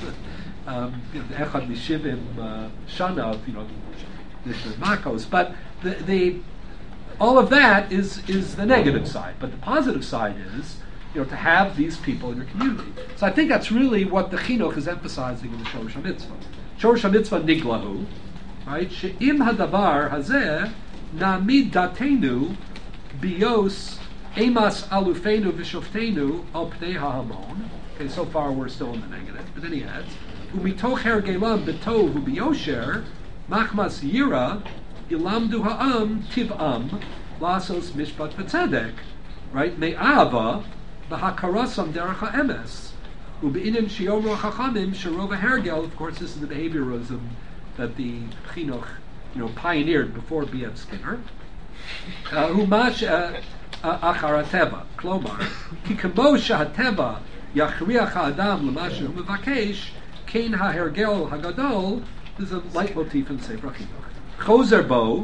Echad Mishivim Shanav, the Makos. But the all of that is the negative side. But the positive side is, to have these people in your community. So I think that's really what the Chinuch is emphasizing in the Shorosh HaMitzvah. Shorosh HaMitzvah niglahu, right? She'im hadavar hazeh na'amid datenu bios emas alufenu v'shoftenu al pnei ha'hamon. Okay, so far we're still in the negative. But then he adds, u'mitoch hergelam b'tov u'biyosher machmas yira ilamdu ha'am tiv'am lasos mishpat v'tzedek. Right? Me'ava b'hakarasam derech ha'emes u'be'inim shiyomu ha'chachamim sherova hergel. Of course, this is the behavioralism that the Chinuch, pioneered before B.F. Skinner. Humash achar hateva, klomar ki kamo shehateva yachriach ha'adam l'ma shehu mevakesh kein ha'hergel hagadol. This is a leitmotif in Sefer Chinuch. Chozer bo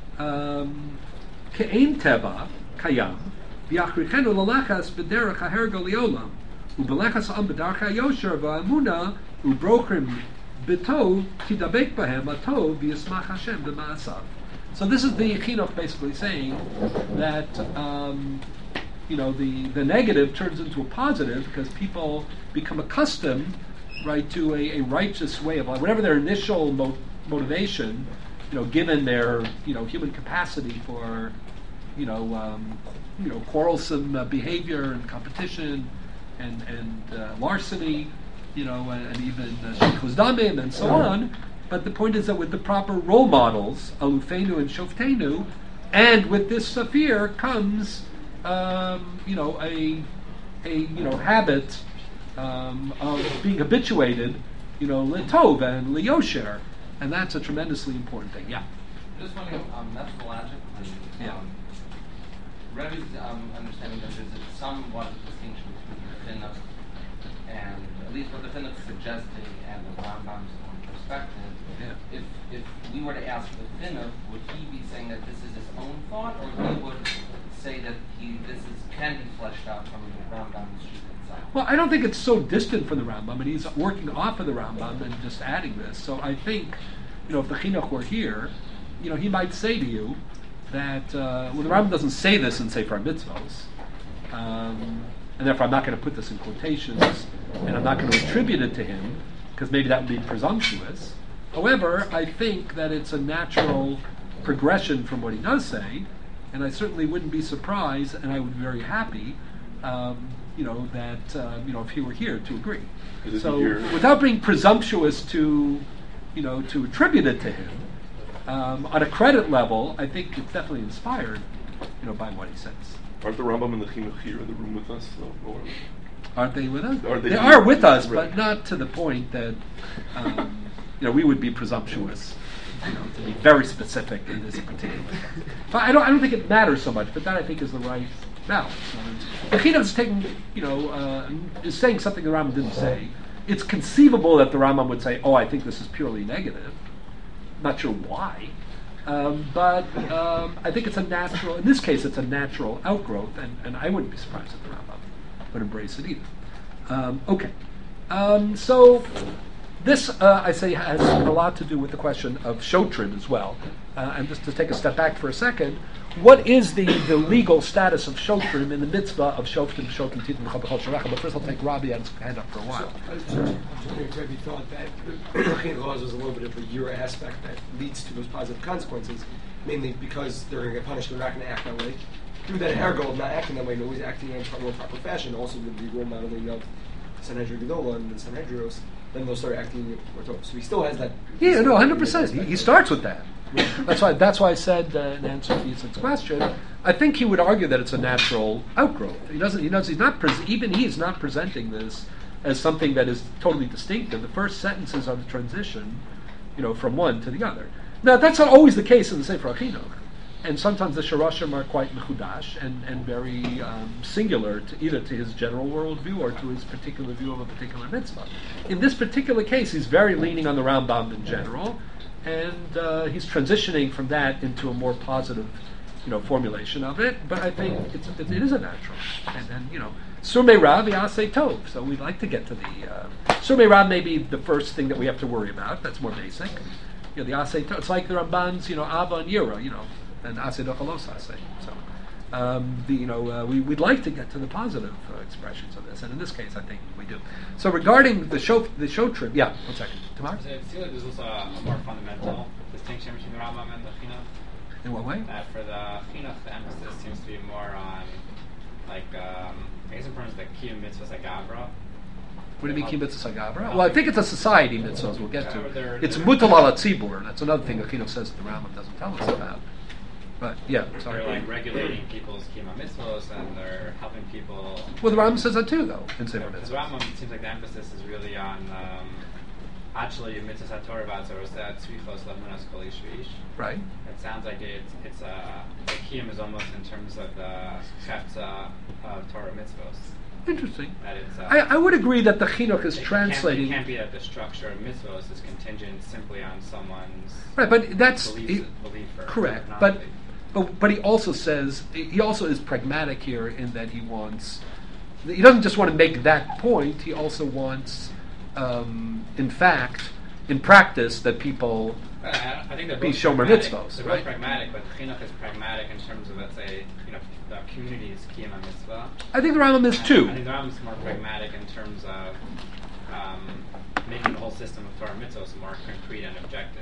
ke'ein teva kayam v'yachrichenu l'lechas b'derech ha'hergel liolam u'b'lechas am b'darech ha'yosher v'amuna u'brochrim b'tov kidabek b'hem atov v'yismach Hashem b'ma'asav. So this is the Chinuch basically saying that the negative turns into a positive because people become accustomed, right, to a righteous way of life, whatever their initial motivation, given their human capacity for quarrelsome behavior and competition and larceny, and even sheikhus damim and so on. But the point is that with the proper role models, alufenu and shoftenu, and with this safir comes a habit of being habituated, letov and liyosher, and that's a tremendously important thing. Yeah. Just wondering, methodologically, Rebbe's understanding that there's somewhat of a distinction between the Chinuch and at least what the Chinuch is suggesting and the Rambam's own perspective. Yeah. If we were to ask the Chinuch, would he be saying that this is his own thought, or he would say that can be fleshed out from the Rambam's sheet itself? Well, I don't think it's so distant from the Rambam, and he's working off of the Rambam and just adding this. So I think, if the Chinuch were here, he might say to you that, the Rambam doesn't say this in Sefer Mitzvos, and therefore I'm not going to put this in quotations, and I'm not going to attribute it to him, because maybe that would be presumptuous. However, I think that it's a natural progression from what he does say, and I certainly wouldn't be surprised, and I would be very happy, that if he were here to agree. So, without being presumptuous to attribute it to him, on a credit level, I think it's definitely inspired, by what he says. Aren't the Rambam and the Chinuch here in the room with us? Or? Aren't they with us? They are with us, right. But not to the point that we would be presumptuous, to be very specific in this particular case. But I don't think it matters so much. But that I think is the right balance. The Chinuch is taking, is saying something the Rambam didn't say. It's conceivable that the Rambam would say, "Oh, I think this is purely negative." Not sure why, but I think it's a natural. In this case, it's a natural outgrowth, and I wouldn't be surprised if the Rambam would embrace it either. Okay, so this I say has a lot to do with the question of shotrim as well. And just to take a step back for a second, what is the legal status of shotrim in the mitzvah of shoftim titim v'chol sharecha? But first, I'll take Rabbi and his hand up for a while. So, Rabbi thought that the Chinuch laws was a little bit of a Yira aspect that leads to those positive consequences, mainly because they're going to get punished, they're not going to act that way. Through that hergel of not acting that way, and always acting in a more proper fashion, also with the role modeling of Sanhedrin Gedola and the Sanhedrios, then they'll start acting more top. So he still has that. Yeah, no, 100%. He starts with that. That's why I said in answer to Yitzhak's question, I think he would argue that it's a natural outgrowth. He's not presenting this as something that is totally distinctive. The first sentences are the transition, from one to the other. Now that's not always the case in the Sefer Chinuch, and sometimes the Shorashim are quite mechudash and very singular to either to his general worldview or to his particular view of a particular mitzvah. In this particular case, he's very leaning on the Rambam in general. And he's transitioning from that into a more positive formulation of it, but I think it is a natural. And then, Surmei Rav Yaseh Tov. So we'd like to get to the Surmei Rav may be the first thing that we have to worry about. That's more basic. The Yaseh Tov. It's like the Ramban's, Abba and Yira, and Aseh Dochalos Aseh. So we'd like to get to the positive expressions of this, and in this case, I think we do. So regarding the show trip, yeah, 1 second. Tamar? So it seems like there's also a more fundamental distinction between the Rambam and the Chinuch. In what way? That for the Chinuch, the emphasis seems to be more on, I guess in terms of the Kiyum Mitzvahs Agabra. What do you mean, Kiyum Mitzvahs Agabra? Well, I think it's a society mitzvah, as we'll get to. It's Mutal ala Tzibur. That's another thing the Chinuch says that the Rambam doesn't tell us about. But, yeah, sorry. They're regulating people's Kiyum Mitzvahs, and they're helping people. Well, the Rambam says that too, though, in Sefer Mitzvahs. The Rambam, it seems like the emphasis is really on actually Mitzvahs HaTorah V'Atzorot Tzvichos Lamunas Kol Ish V'ish. Right. It sounds like the Kiyum is almost in terms of the Chefza of Torah Mitzvahs. Interesting. That it's, I would agree that the Chinuch is translating. It can't be that the structure of mitzvahs is contingent simply on someone's right, but that's belief correct. But he also says he also is pragmatic here in that he doesn't just want to make that point. He also wants, in practice, that people I think be shomer mitzvahs. They're both pragmatic, but the Chinuch is pragmatic in terms of, let's say, the community's kiyum mitzvah. I think the Rambam is too. I think the Rambam is more pragmatic in terms of making the whole system of Torah mitzvahs more concrete and objective.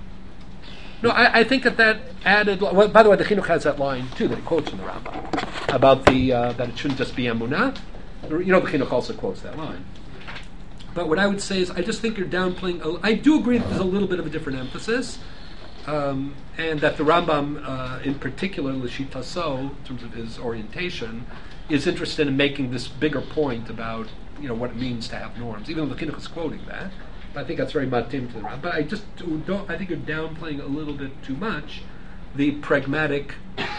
No, I think that added. Well, by the way, the Chinuch has that line too that he quotes from the Rambam about the that it shouldn't just be emunah. The Chinuch also quotes that line. But what I would say is, I just think you're downplaying. I do agree that there's a little bit of a different emphasis, and that the Rambam, in particular, L'Shita So, in terms of his orientation, is interested in making this bigger point about what it means to have norms. Even though the Chinuch is quoting that, I think that's very matim to the Rambam. But I just don't. I think you're downplaying a little bit too much the pragmatic,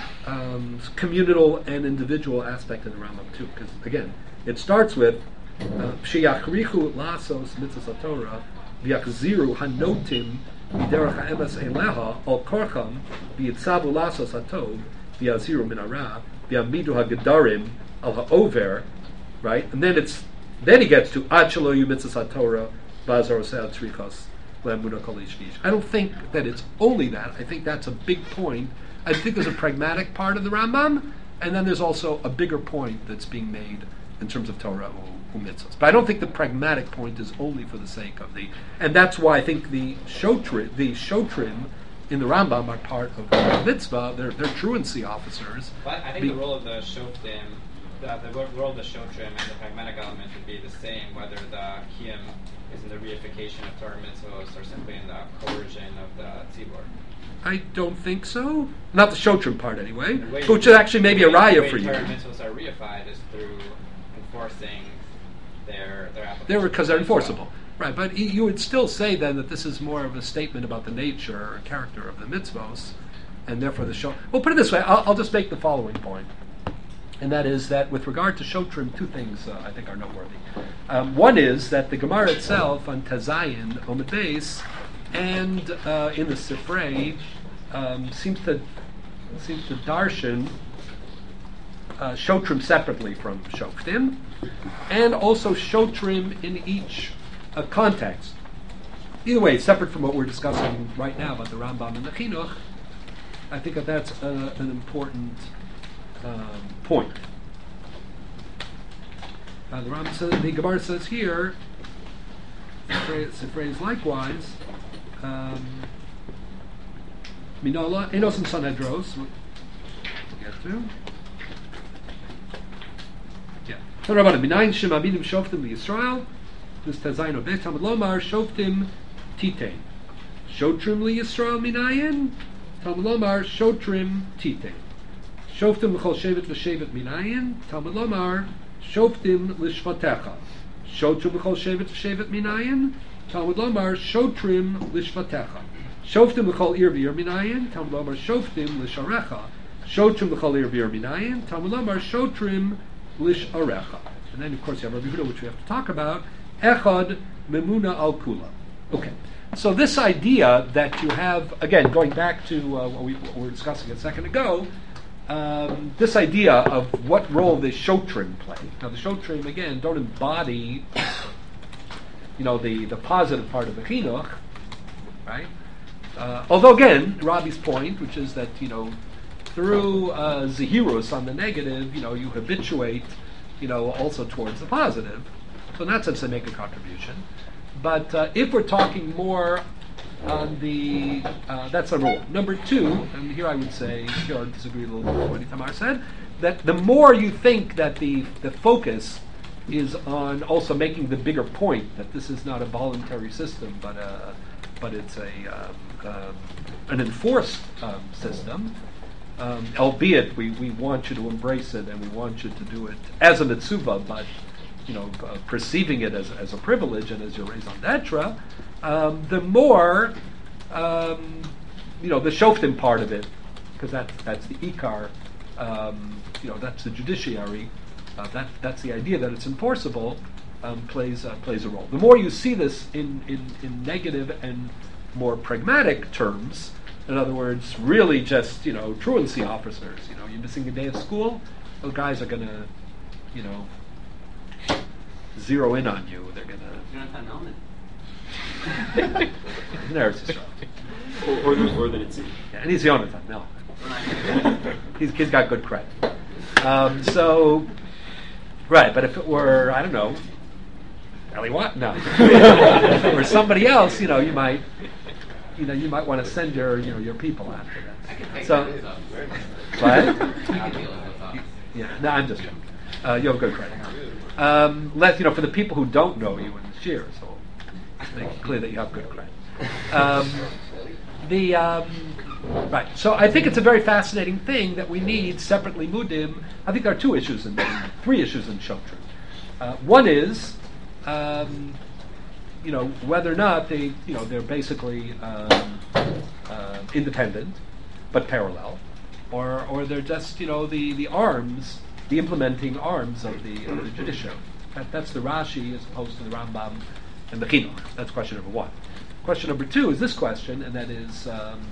communal and individual aspect of the Rambam too. Because again, it starts with Sheyachrichu lasos mitzvahs haTorah v'yachziru hanotim miderech ha'emes eleha al korcham v'yitzavu lasos hatov v'yaziru min hara v'yamidu ha'gedarim al ha'over, right? And then he gets to ad shelo yu mitzvahs haTorah v'azarosei tzrichos le'emunah kol ish v'ish. I don't think that it's only that. I think that's a big point. I think there's a pragmatic part of the Rambam, and then there's also a bigger point that's being made in terms of Torah or mitzvahs. But I don't think the pragmatic point is only for the sake of and that's why I think the shotrim in the Rambam are part of the mitzvah. They're truancy officers. But I think the role of the shoftim, the role of the shotrim and the pragmatic element would be the same, whether the kiyum is in the reification of Torah mitzvahs or simply in the coercion of the tzibur. I don't think so. Not the shotrim part, anyway. Which is actually maybe a raya for you. The way Torah mitzvahs are reified is through enforcing their application. They're because they're enforceable. Right, but you would still say then that this is more of a statement about the nature or character of the mitzvos, and therefore the show. Well, put it this way, I'll just make the following point, and that is that with regard to shotrim, two things I think are noteworthy. One is that the Gemara itself on Tazayin, Omid Beis, and in the Sifrei seems to darshan shotrim separately from shoftim, and also shotrim in each context. Either way, separate from what we're discussing right now about the Rambam and the Chinuch, I think that's an important point. The Rambam says, the Gemara says here, Sifrei is likewise, Minola, Enos and Sanhedros, we'll get to. Yeah. So Rabbanan, Minayin Shem Aminim Shoftim Yisrael, this Tazayin Obeh, Talmud Lomar, Shoftim Titein. Shotrim Li Yisrael Minayin, Talmud Lomar, Shotrim Titein. Shoftim L'chol Shevet V'Shevet Minayin, Talmud Lomar, Shoftim L'Shvatecha. Shotrim L'chol Shevet V'Shevet Minayin, Talmud Lomar, Shotrim L'Shvatecha. Shoftim L'chol Ir V'Ir Minayin, Talmud Lomar, Shoftim L'Sharecha. Shotrim L'chol Ir V'Ir Minayin, Talmud Lomar, Shotrim L'Sharecha. And then, of course, you have Rabbi Yehuda, which we have to talk about. Echad Memuna Al Kula. Okay. So this idea that you have, again, going back to what we were discussing a second ago, this idea of what role the Shotrim play. Now the Shotrim, again, don't embody, the positive part of the Chinuch, right? Although again, Rabbi's point, which is that, through Zahirus on the negative, you habituate, also towards the positive. So in that sense, they make a contribution. But if we're talking more on the, that's number one. Number two, and here I would say, here I disagree a little bit with what Itamar said, that the more you think that the focus is on also making the bigger point that this is not a voluntary system, but it's an enforced system, albeit we want you to embrace it and we want you to do it as a mitzvah, but perceiving it as a privilege and as your raison d'etre, the more the shoftim part of it, because that's the ikar, that's the judiciary. That's the idea that it's enforceable. Plays a role. The more you see this in negative and more pragmatic terms, in other words, really just truancy officers. You're missing a day of school. Those guys are gonna zero in on you. They're gonna. There's Israel. Or the Nitzi. Yeah, and he's Yonatan. No, he's got good credit. So, right. But if it were, I don't know, Ellie Watt, no. If it were somebody else, you might want to send your people after that. So, what? Yeah. No, I'm just joking. You have good credit. For the people who don't know you in the shir, so make it clear that you have good credit. Right. So I think it's a very fascinating thing that we need separate limudim. I think there are three issues in Shotrim. One is, whether or not they're basically independent but parallel, or they're just the arms. The implementing arms of the judiciary. That's the Rashi as opposed to the Rambam and the Chinuch. That's question number one. Question number two is this question, and that is,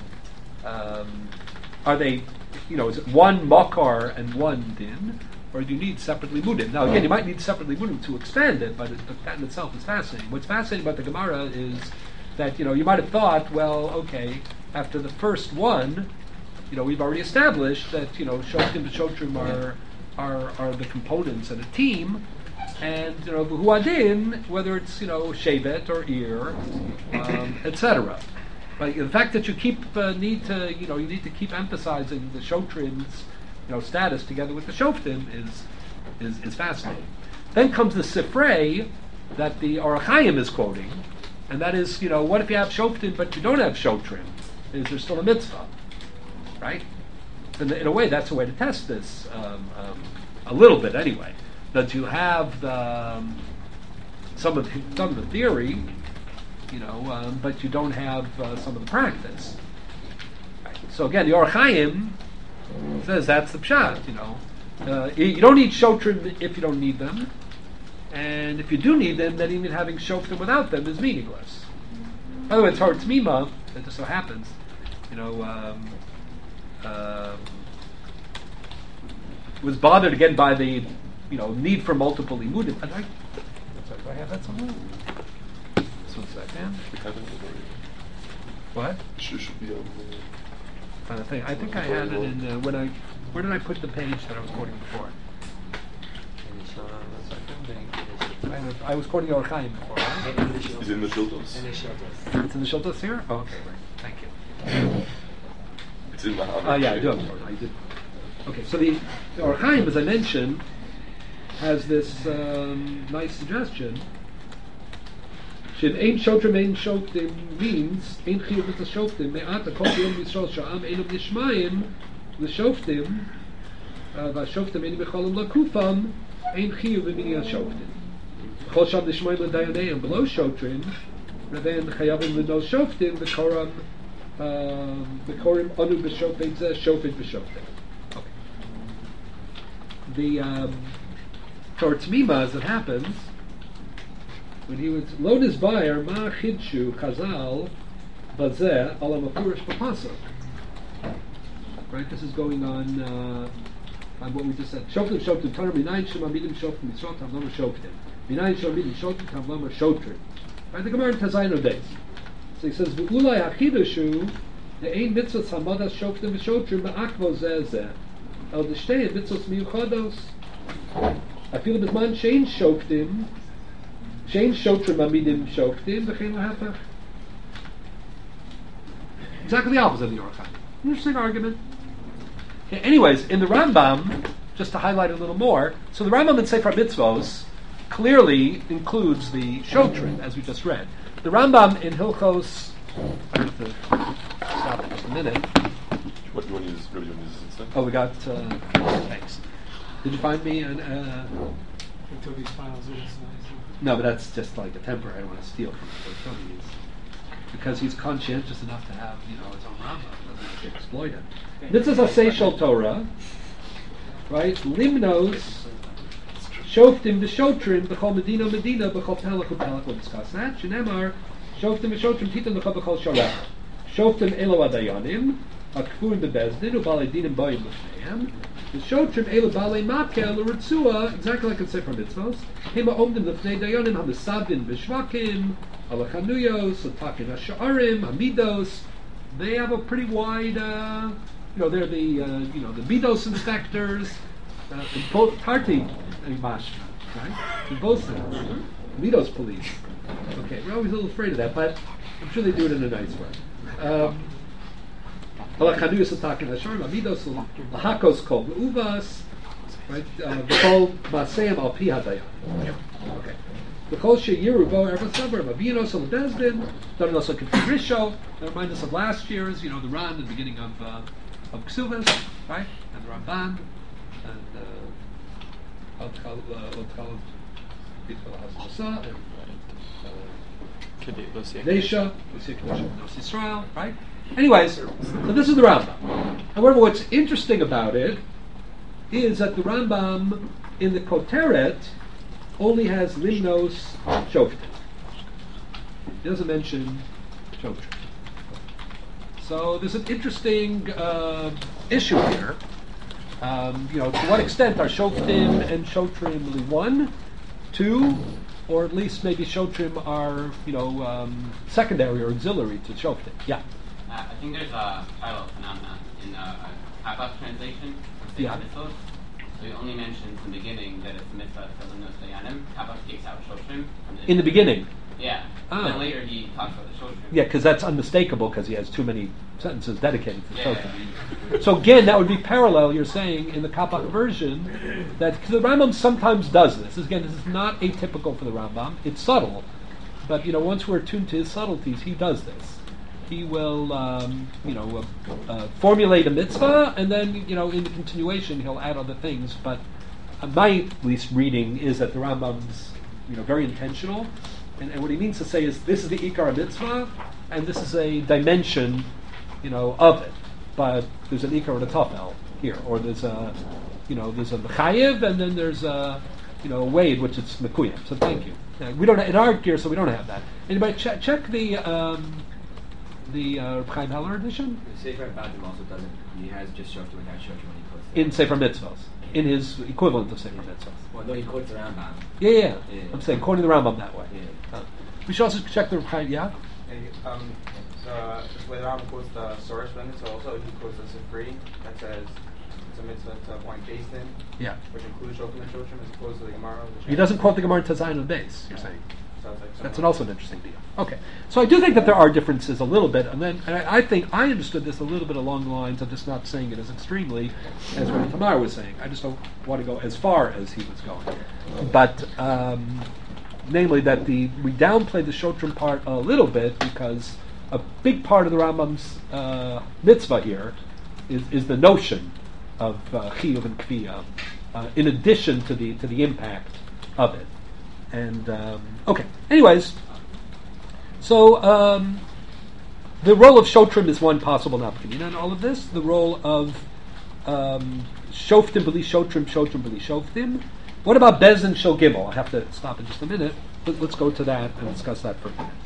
are they, is it one makar and one din, or do you need separate limudim? Now again, you might need separate limudim to expand it, but that in itself is fascinating. What's fascinating about the Gemara is that you might have thought, well, okay, after the first one, we've already established that shoftim to shotrim are the components in a team, and v'huadin, whether it's shevet or ir, etc. Right? The fact that you need to keep emphasizing the shotrim's status together with the shoftim is fascinating. Then comes the sifrei that the Orach Chaim is quoting, and that is what if you have shoftim but you don't have shotrim? Is there still a mitzvah? Right? In a way, that's a way to test this a little bit, anyway. That you have some of the theory, but you don't have some of the practice. Right. So again, the Orach Chaim says that's the pshat. You don't need shotrim if you don't need them, and if you do need them, then even having shoftim without them is meaningless. By the way, it's hard t'mima. It just so happens, was bothered again by the need for multiple limudim. Do I have that somewhere? Just 1 second. What? Should be on the... I think I had it in where did I put the page that I was quoting before? I was quoting Orach Chaim before. Right? Is it in the Shiltos? It's in the Shiltos here? Oh, okay, right. Thank you. It's in the yeah, I do. I did. Okay, so the Orach Chaim, as I mentioned, has this nice suggestion. Shin ein shotrim ein shoftim means ein chiyuv with the shoftim me'ata kol yom yisrael sha'am einam nishmayim the shoftim v'shoftim ein mecholim lakufam ein chiyuv v'mini shoftim chol sham nishmayim l'dayaneim below shotrim then chayavim l'no shoftim v'koram anu b'shoftim zeh shofit b'shoftim. The Torah T'mima, as it happens, when he was Lonis Bayer Ma Chidshu Chazal Bazeh Ala Mapurish Papasok. Right, this is going on what we just said. Shoftim Shoftim Tanur Minayin Shemamidim Shoftim Yisrael Tavlama Shoftim Minayin Shemamidim Shoftim Tavlama Shotrim. Right, the Gemara in Tazayno days. So he says V'ulai Hachidushu the Ein Mitzvot Hamadas Shoftim V'Shotrim Ba'akvo Zeh Zeh El D'Shtei Mitzvot Miyuchados. I feel a bit man Shein Shoftim Amidim Shoftim V'chein Lahapach. Exactly the opposite of the Yorachai. Interesting argument. Okay, anyways, in the Rambam, just to highlight a little more, so the Rambam in Sefer Mitzvos clearly includes the Shotrim, as we just read. The Rambam in Hilchos, I have to stop in just a minute. What do you want to use? What do you want to use instead? Oh, we got, thanks. Did you find me an, Until these files are nice. no, but that's just like a temper. I don't want to steal from Toby's. Because he's conscientious enough to have, his own Rambam, doesn't have to exploit it. Mitzvahs Asay Shel Torah, right? Limnos, Shoftim v'Shotrim b'chol Medina b'chol Pelach u'Pelach. We'll discuss that. Shenemar, Shoftim v'Shotrim titan b'chol Sharech. Shoftim Elo Adayanim, Akfurim b'Bezdin u'Balei Dinim Bayim l'Fneihem. The Shotrim Elo Balei Makel l'Ritzua, exactly like in Sefer Mitzvos. Hema Omdim l'Fnei Dayanim ha'Mesabdin v'Shvakim. Alachanuyos, Atakin Hasha'arim, Amidos, they have a pretty wide, they're the, the Midos inspectors, Tarti Mashma, right? In both sense. Midos police. Okay, we're always a little afraid of that, but I'm sure they do it in a nice way. Alachanuyos, Atakin Hasha'arim, Amidos, Lahakos Kol Uvas, right? B'chol Maseim Al Pi Hadayam. Okay. The Kol Sheyirubo Eretz Sabar Mavinos on the Bezdin. Don't also Risho. That remind us of last year's, the Ran, the beginning of Ksuvas, right? And the Ramban, and Nesha, Israel, right? Anyways, so this is the Rambam. However, what's interesting about it is that the Rambam in the Koteret only has Limnos Shoftim. He doesn't mention Shoftim. So there's an interesting issue here. To what extent are Shoftim and Shotrim really one, two, or at least maybe Shotrim are secondary or auxiliary to Shoftim? Yeah. I think there's a parallel phenomenon in Habak's translation of the Mitzvot. So he only mentions in the beginning that it's a mitzvah to Limnos Dayanim. Habak takes out Shotrim. In the beginning? Yeah. Then later he talks about the Shotrim. Yeah, because that's unmistakable because he has too many sentences dedicated to Shotrim. So again, that would be parallel, you're saying, in the Kabak version, that because the Rambam sometimes does this. Again, this is not atypical for the Rambam. It's subtle. But, once we're attuned to his subtleties, he does this. He will, formulate a mitzvah, and then, in the continuation, he'll add other things. But my at least reading is that the Rambam's, very intentional, and what he means to say is this is the Ikar mitzvah, and this is a dimension, of it. But there's an Ikar and a Tafel here, or there's a, there's a Mechayev, and then there's a, Wade, which is Mekuyim. So thank you. We don't in our gear, so we don't have that. Anybody check the Chaim Heller edition? The Sefer Badim also doesn't. He has just Shoftim without Shoftim when he quotes. In Sefer Mitzvos, in his equivalent of Sefer Mitzvos. Well, no, he quotes the Rambam. Yeah. I'm saying quoting the Rambam that way. Yeah. We should also check the Chaim. Yeah. The way the Rambam quotes the source for the mitzvah, also he quotes the Sifri that says it's a mitzvah to appoint Jason. Yeah. Which includes Shoftim and Shotrim as opposed to the Gemara. He doesn't quote the Gemara Tazayin on base. You're saying. That's also an interesting deal. Okay, so I do think that there are differences a little bit, and I think I understood this a little bit along the lines of just not saying it as extremely as Rabbi Tamar was saying. I just don't want to go as far as he was going, but namely that we downplay the Shotrim part a little bit because a big part of the Rambam's mitzvah here is the notion of chiyuv and kfiyah, in addition to the impact of it. And okay. Anyways, so the role of Shotrim is one possible opinion on all of this. The role of Shoftim b'li Shotrim, Shotrim b'li Shoftim. What about Bez and Shel Gimel? I have to stop in just a minute. let's go to that and discuss that for a minute.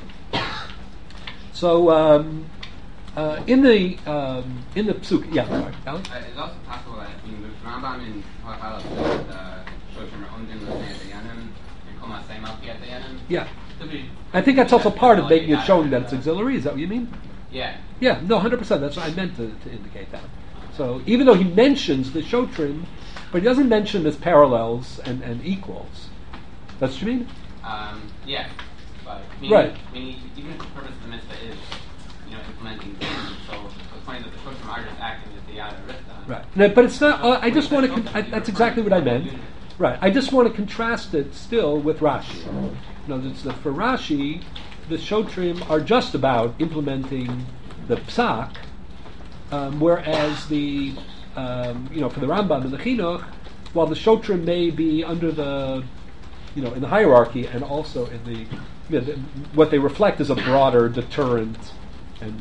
So in the psuk, yeah, sorry, Alex? It's also possible that in the Rambam in Halachah says Shoshim Undin L'Yanim and Kol Masei Malki at the Yanim. Yeah. I think that's also part of making it showing that it's auxiliary. Is that what you mean? Yeah. Yeah, no, 100%. That's what I meant to indicate that. So even though he mentions the Shotrim, but he doesn't mention as parallels and equals. That's what you mean? Yeah. But right. Meaning, even if the purpose of the mitzvah is, implementing things, so the point that the Shotrim are just acting as the Yad Arista. Right. No, but it's not. I just want to. That's exactly what I meant. Right. I just want to contrast it still with Rashi. For Rashi, the Shotrim are just about implementing the Psak, whereas the for the Rambam and the Chinuch, while the Shotrim may be under the in the hierarchy and also in the what they reflect is a broader deterrent and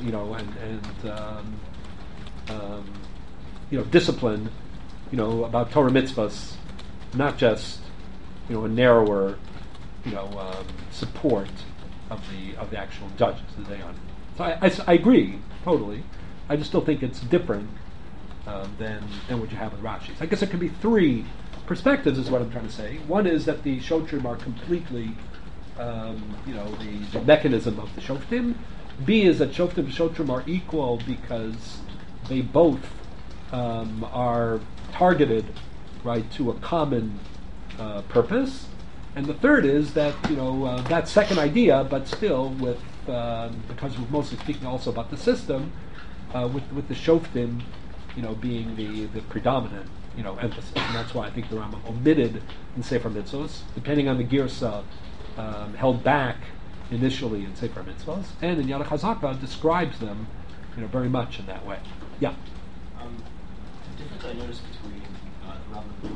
discipline about Torah mitzvahs, not just a narrower support of the actual judges, the dayan. So I agree totally. I just still think it's different than what you have with Rashi. So I guess there can be three perspectives, is what I'm trying to say. One is that the Shotrim are completely, the mechanism of the Shoftim. B is that Shoftim and Shotrim are equal because they both are targeted, right, to a common purpose. And the third is that that second idea, but still with because we're mostly speaking also about the system, with the Shoftim, being the predominant emphasis, and that's why I think the Rambam omitted in Sefer Mitzvos, depending on the Girsa, held back initially in Sefer Mitzvos, and in Yad Chazaka describes them, very much in that way. Yeah. The difference I noticed between the Rambam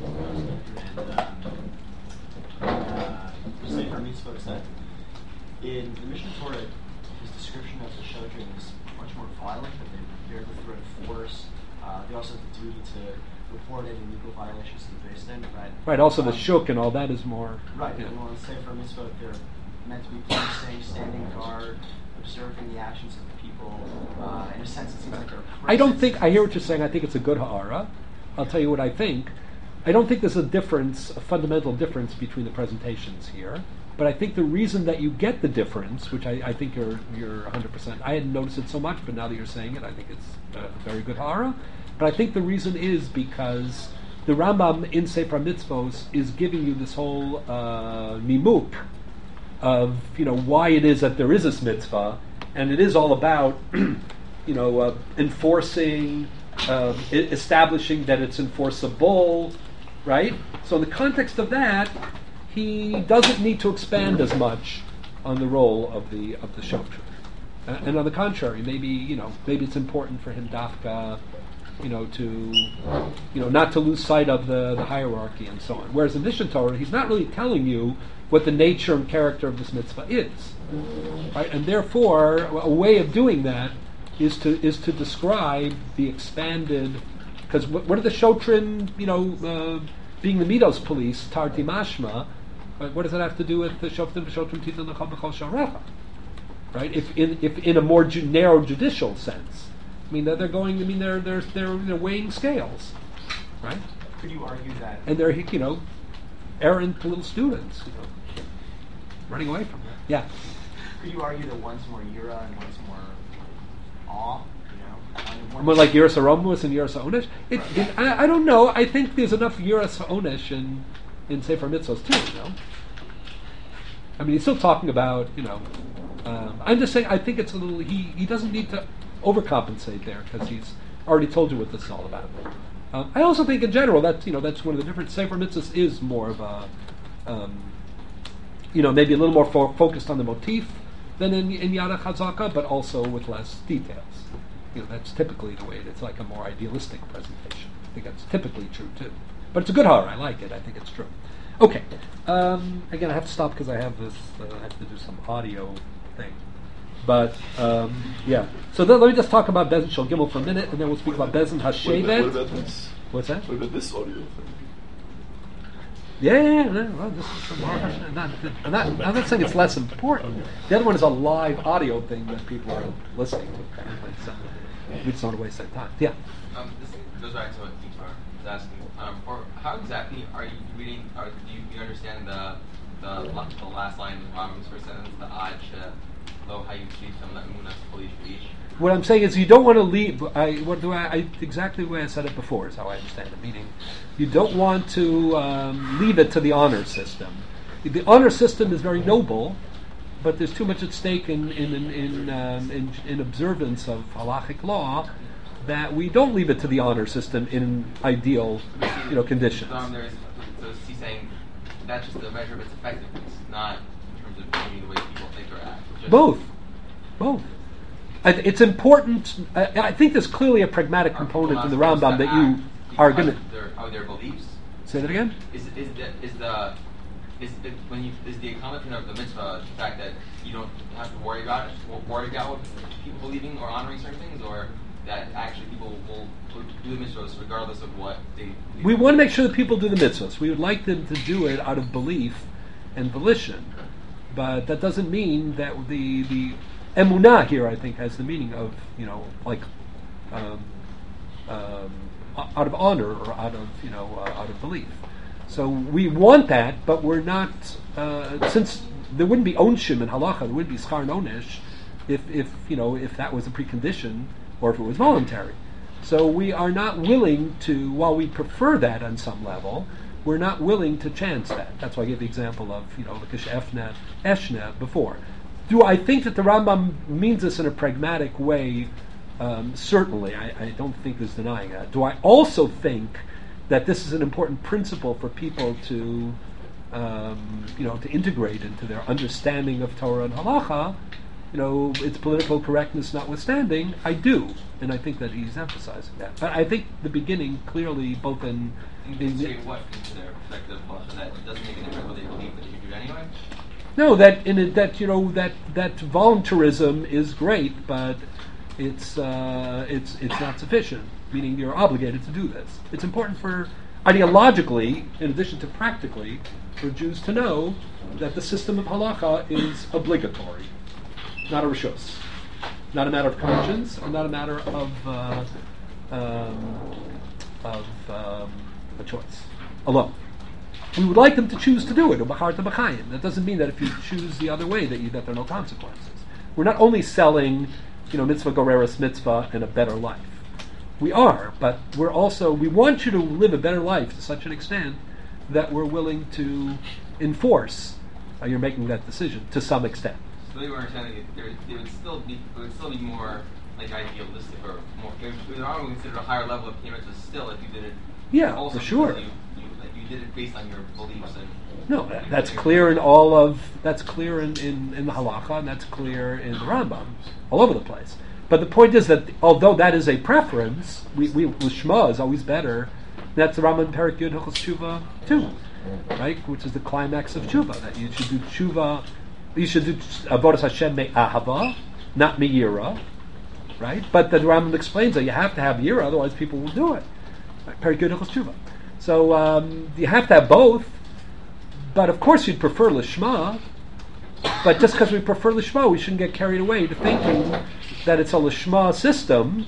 and Sefer Mitzvot is that in the Mishnah Torah, his description of the Shotrim is much more violent, that they bear the threat of force. They also have the duty to report any legal violations to the Beis Din, right? Right, also the shuk and all that is more... Right, and when Sefer Mitzvot, they're meant to be policing, standing guard, observing the actions of the people. In a sense, it seems like they're... I don't think... I hear what you're saying. I think it's a good ha'ara. I'll tell you what I think. I don't think there's a fundamental difference between the presentations here. But I think the reason that you get the difference, which I think you're 100%, I hadn't noticed it so much, but now that you're saying it, I think it's a very good ha'ara. But I think the reason is because the Rambam in Sefer Mitzvos is giving you this whole nimuk of why it is that there is this mitzvah, and it is all about enforcing, establishing that it's enforceable, right? So in the context of that, he doesn't need to expand as much on the role of the Shotrim. And on the contrary, maybe it's important for him dafka, to not to lose sight of the hierarchy and so on. Whereas in Mishnah Torah, he's not really telling you what the nature and character of this mitzvah is, right? And therefore, a way of doing that is to describe the expanded. Because what are the Shotrim, being the Midos police, tarti mashma? What does that have to do with the Shoftim v'Shotrim titan l'chol b'chol sharecha? Right? If in a more narrow judicial sense, they're going. They're weighing scales, right? Could you argue that? And they're errant little students, running away from it. Yeah. Could you argue that one's more yira and one's more awe? More like Yiras HaRomus and Yiras HaOnesh? I don't know. I think there's enough Yiras HaOnesh in Sefer Mitzvos too, he's still talking about, I'm just saying, I think it's a little, he doesn't need to overcompensate there because he's already told you what this is all about. I also think in general that's one of the different Sefer Mitzvos is more of a, maybe a little more focused on the motif than in Yad Chazaka, but also with less details. That's typically the way it's like a more idealistic presentation. I think that's typically true too. But it's a good horror. I like it. I think it's true. Okay. Again, I have to stop because I have this. I have to do some audio thing. But yeah. So then let me just talk about Bezin Shel Gimel for a minute, and then we'll speak about Bezin Hashevet. What about this? What's that? What about this audio thing? Well, this is I'm not saying it's less important. The other one is a live audio thing that people are listening to, apparently. So we just don't want to waste that time. Yeah. This goes back to what Deepa was asking. For how exactly are you reading? Or do you understand the last line of the Rambam's first sentence, the Ad Lo Hayutiv Tam La'emunas Kol Ish V'ish? What I'm saying is you don't want to leave. Exactly the way I said it before is how I understand it. Meaning, you don't want to leave it to the honor system. The honor system is very noble, but there's too much at stake in observance of halachic law that we don't leave it to the honor system in ideal, conditions. So he's saying that's just the measure of its effectiveness, not in terms of changing the way people think or act. Just Both. It's important. I think there's clearly a pragmatic component in the Rambam that you are going to. Are their beliefs? Say that again. Is the accomplishment of the mitzvah the fact that you don't have to worry about people believing or honoring certain things, or that actually people will do the mitzvahs regardless of what they. We want to make sure that people do the mitzvahs. We would like them to do it out of belief and volition, but that doesn't mean that the emunah here, I think, has the meaning of out of honor or out of belief. So we want that, but we're not. Since there wouldn't be onshim in halacha, there wouldn't be schar and onesh if that was a precondition or if it was voluntary. So we are not willing to. While we prefer that on some level, we're not willing to chance that. That's why I gave the example of Lakish Efna Eshna before. Do I think that the Rambam means this in a pragmatic way? Certainly, I don't think there's denying that. Do I also think that this is an important principle for people to integrate into their understanding of Torah and Halacha? Its political correctness notwithstanding, I do, and I think that he's emphasizing that. But I think the beginning clearly, both in say what into their perspective, that it doesn't make any difference whether they believe that you should do it anyway. No, that voluntarism is great, but it's not sufficient. Meaning you're obligated to do this. It's important for ideologically, in addition to practically, for Jews to know that the system of halacha is obligatory, not a rishus, not a matter of conscience, and not a matter of a choice alone. We would like them to choose to do it, that doesn't mean that if you choose the other way that there are no consequences. We're not only selling, mitzvah goreres mitzvah and a better life. We are, but we want you to live a better life to such an extent that we're willing to enforce you're making that decision to some extent. So you were understanding it would still be more like idealistic or more. It would consider a higher level of payments still if you did it. Yeah, also for sure. You did it based on your beliefs and. No, that's clear in that's clear in the halacha, and that's clear in the Rambam, all over the place. But the point is that although that is a preference, Lishma is always better. That's the Rambam Perek Yud Hilchos Tshuva too, right? Which is the climax of Tshuva, that you should do Tshuva, you should do Avodas Hashem me'ahava, not me'yira, right? But the Rambam explains that you have to have yira, otherwise people will do it. Right? Perek Yud Hilchos Tshuva. So you have to have both, but of course you'd prefer Lishma. But just because we prefer Lishma, we shouldn't get carried away to thinking that it's a Lishma system,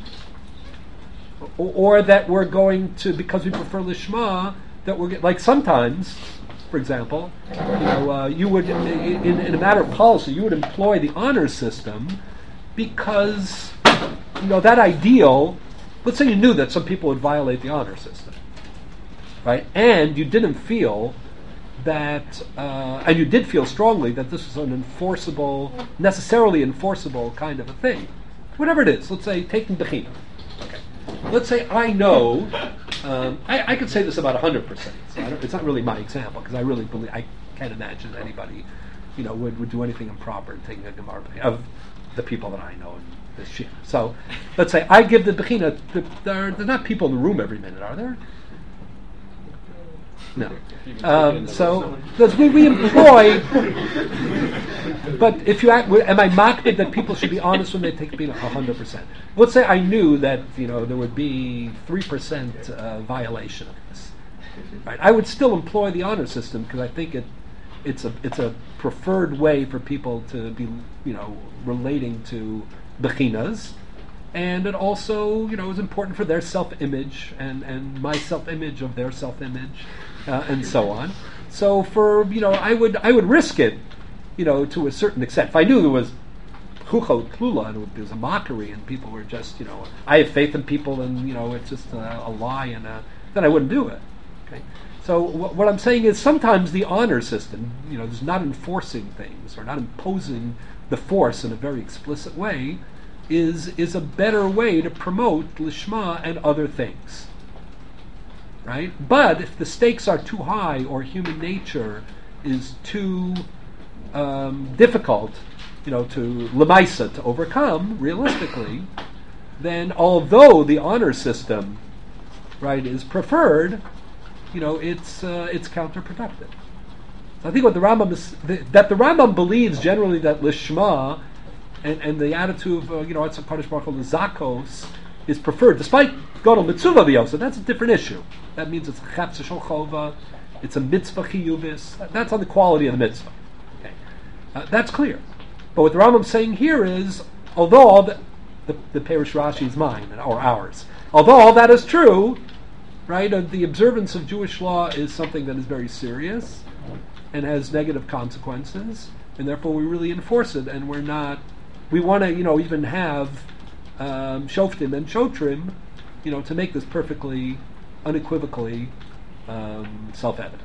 or that we're going to, because we prefer Lishma, that we're like sometimes, for example, you would in a matter of policy, you would employ the honor system because that ideal. Let's say you knew that some people would violate the honor system, right? And you didn't feel that, and you did feel strongly that this was an necessarily enforceable kind of a thing. Whatever it is, let's say taking bechina. Okay. Let's say I know, I could say this about 100%. So it's not really my example because I really believe, I can't imagine anybody, would do anything improper in taking a gemara of the people that I know in this shir. So let's say I give the bechina. There are not people in the room every minute, are there? No. So we employ. But if you am I makbid that people should be honest when they take bina 100%? Let's say I knew that there would be 3% violation of this. Right? I would still employ the honor system because I think it's a preferred way for people to be, relating to bechinas, and it also, is important for their self-image and my self-image of their self-image, and so on. So I would risk it, to a certain extent. If I knew there was chuchot klula and it was a mockery and people were just, I have faith in people and, it's just a lie then I wouldn't do it. Okay. So what I'm saying is sometimes the honor system, is not enforcing things or not imposing the force in a very explicit way, is a better way to promote lishma and other things. Right? But if the stakes are too high or human nature is too difficult, to lemaisa, to overcome realistically, then although the honor system, right, is preferred, it's counterproductive. So I think what the Rambam is that the Rambam believes generally that lishma and the attitude of it's a Kadosh Baruch Hu zakos is preferred, despite Gadol Mitzvah B'yosa. That's a different issue. That means it's a chapsa shel chova, it's a mitzvah chiyuvis. That's on the quality of the mitzvah. Okay. That's clear. But what the Rambam's saying here is, although all the Perush Rashi is mine or ours, although all that is true, right? The observance of Jewish law is something that is very serious and has negative consequences, and therefore we really enforce it. And we want to, even have shoftim and shotrim, to make this perfectly, unequivocally self-evident.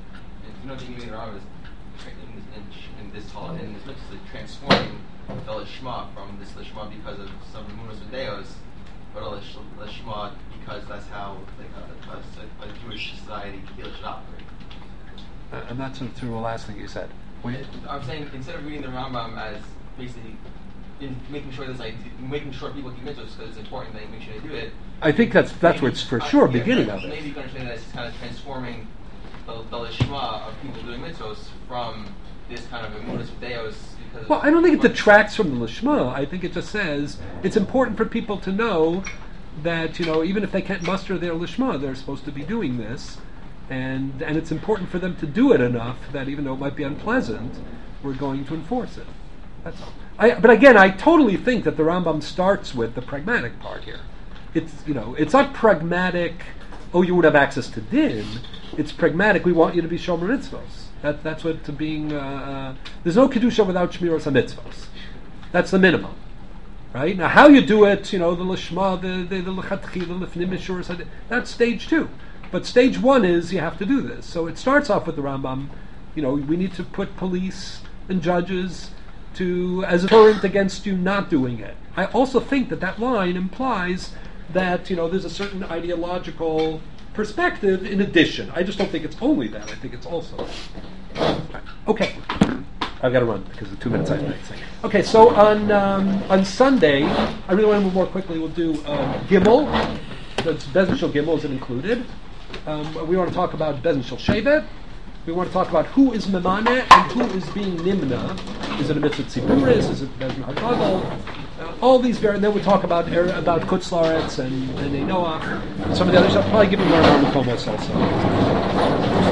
In this mitzvah, transforming the lishma from this lishma because of some emunos v'deos, but a lishma because that's how a Jewish society should operate. And that's through the last thing you said. I'm saying instead of reading the Rambam as basically making sure people do mitzvahs because it's important that you make sure they do it. I think that's where it's for sure beginning of it. Maybe you can understand that it's kind of transforming the lishma of people doing mitzvahs from this kind of emunos v'deos. Well, I don't think it detracts from the lishma. I think it just says it's important for people to know that even if they can't muster their lishma, they're supposed to be doing this, and it's important for them to do it enough that even though it might be unpleasant, we're going to enforce it. That's all. But again, I totally think that the Rambam starts with the pragmatic part here. It's not pragmatic. Oh, you would have access to din. It's pragmatic. We want you to be shomer mitzvos. That's what being. There's no kedusha without shmiros hamitzvos. That's the minimum, right? Now, how you do it, the lishma, the lechatchi, the lifnim mishuros, that's stage 2. But stage 1 is you have to do this. So it starts off with the Rambam. We need to put police and judges as a deterrent against you not doing it. I also think that line implies that there's a certain ideological perspective in addition. I just don't think it's only that. I think it's also that. Okay. I've got to run because of 2 minutes I think. Okay, so on Sunday, I really want to move more quickly. We'll do Gimel. That's Bezen Shel Gimel isn't included. We want to talk about Bezen Shel Shevet. We want to talk about who is Memane and who is being Nimna. Is it a mitzvah tziburis? Is it Bezen HaGadol? All these and then we'll talk about Chutz La'aretz and Noach. Some of the others. I'll probably give you more on the Komos also.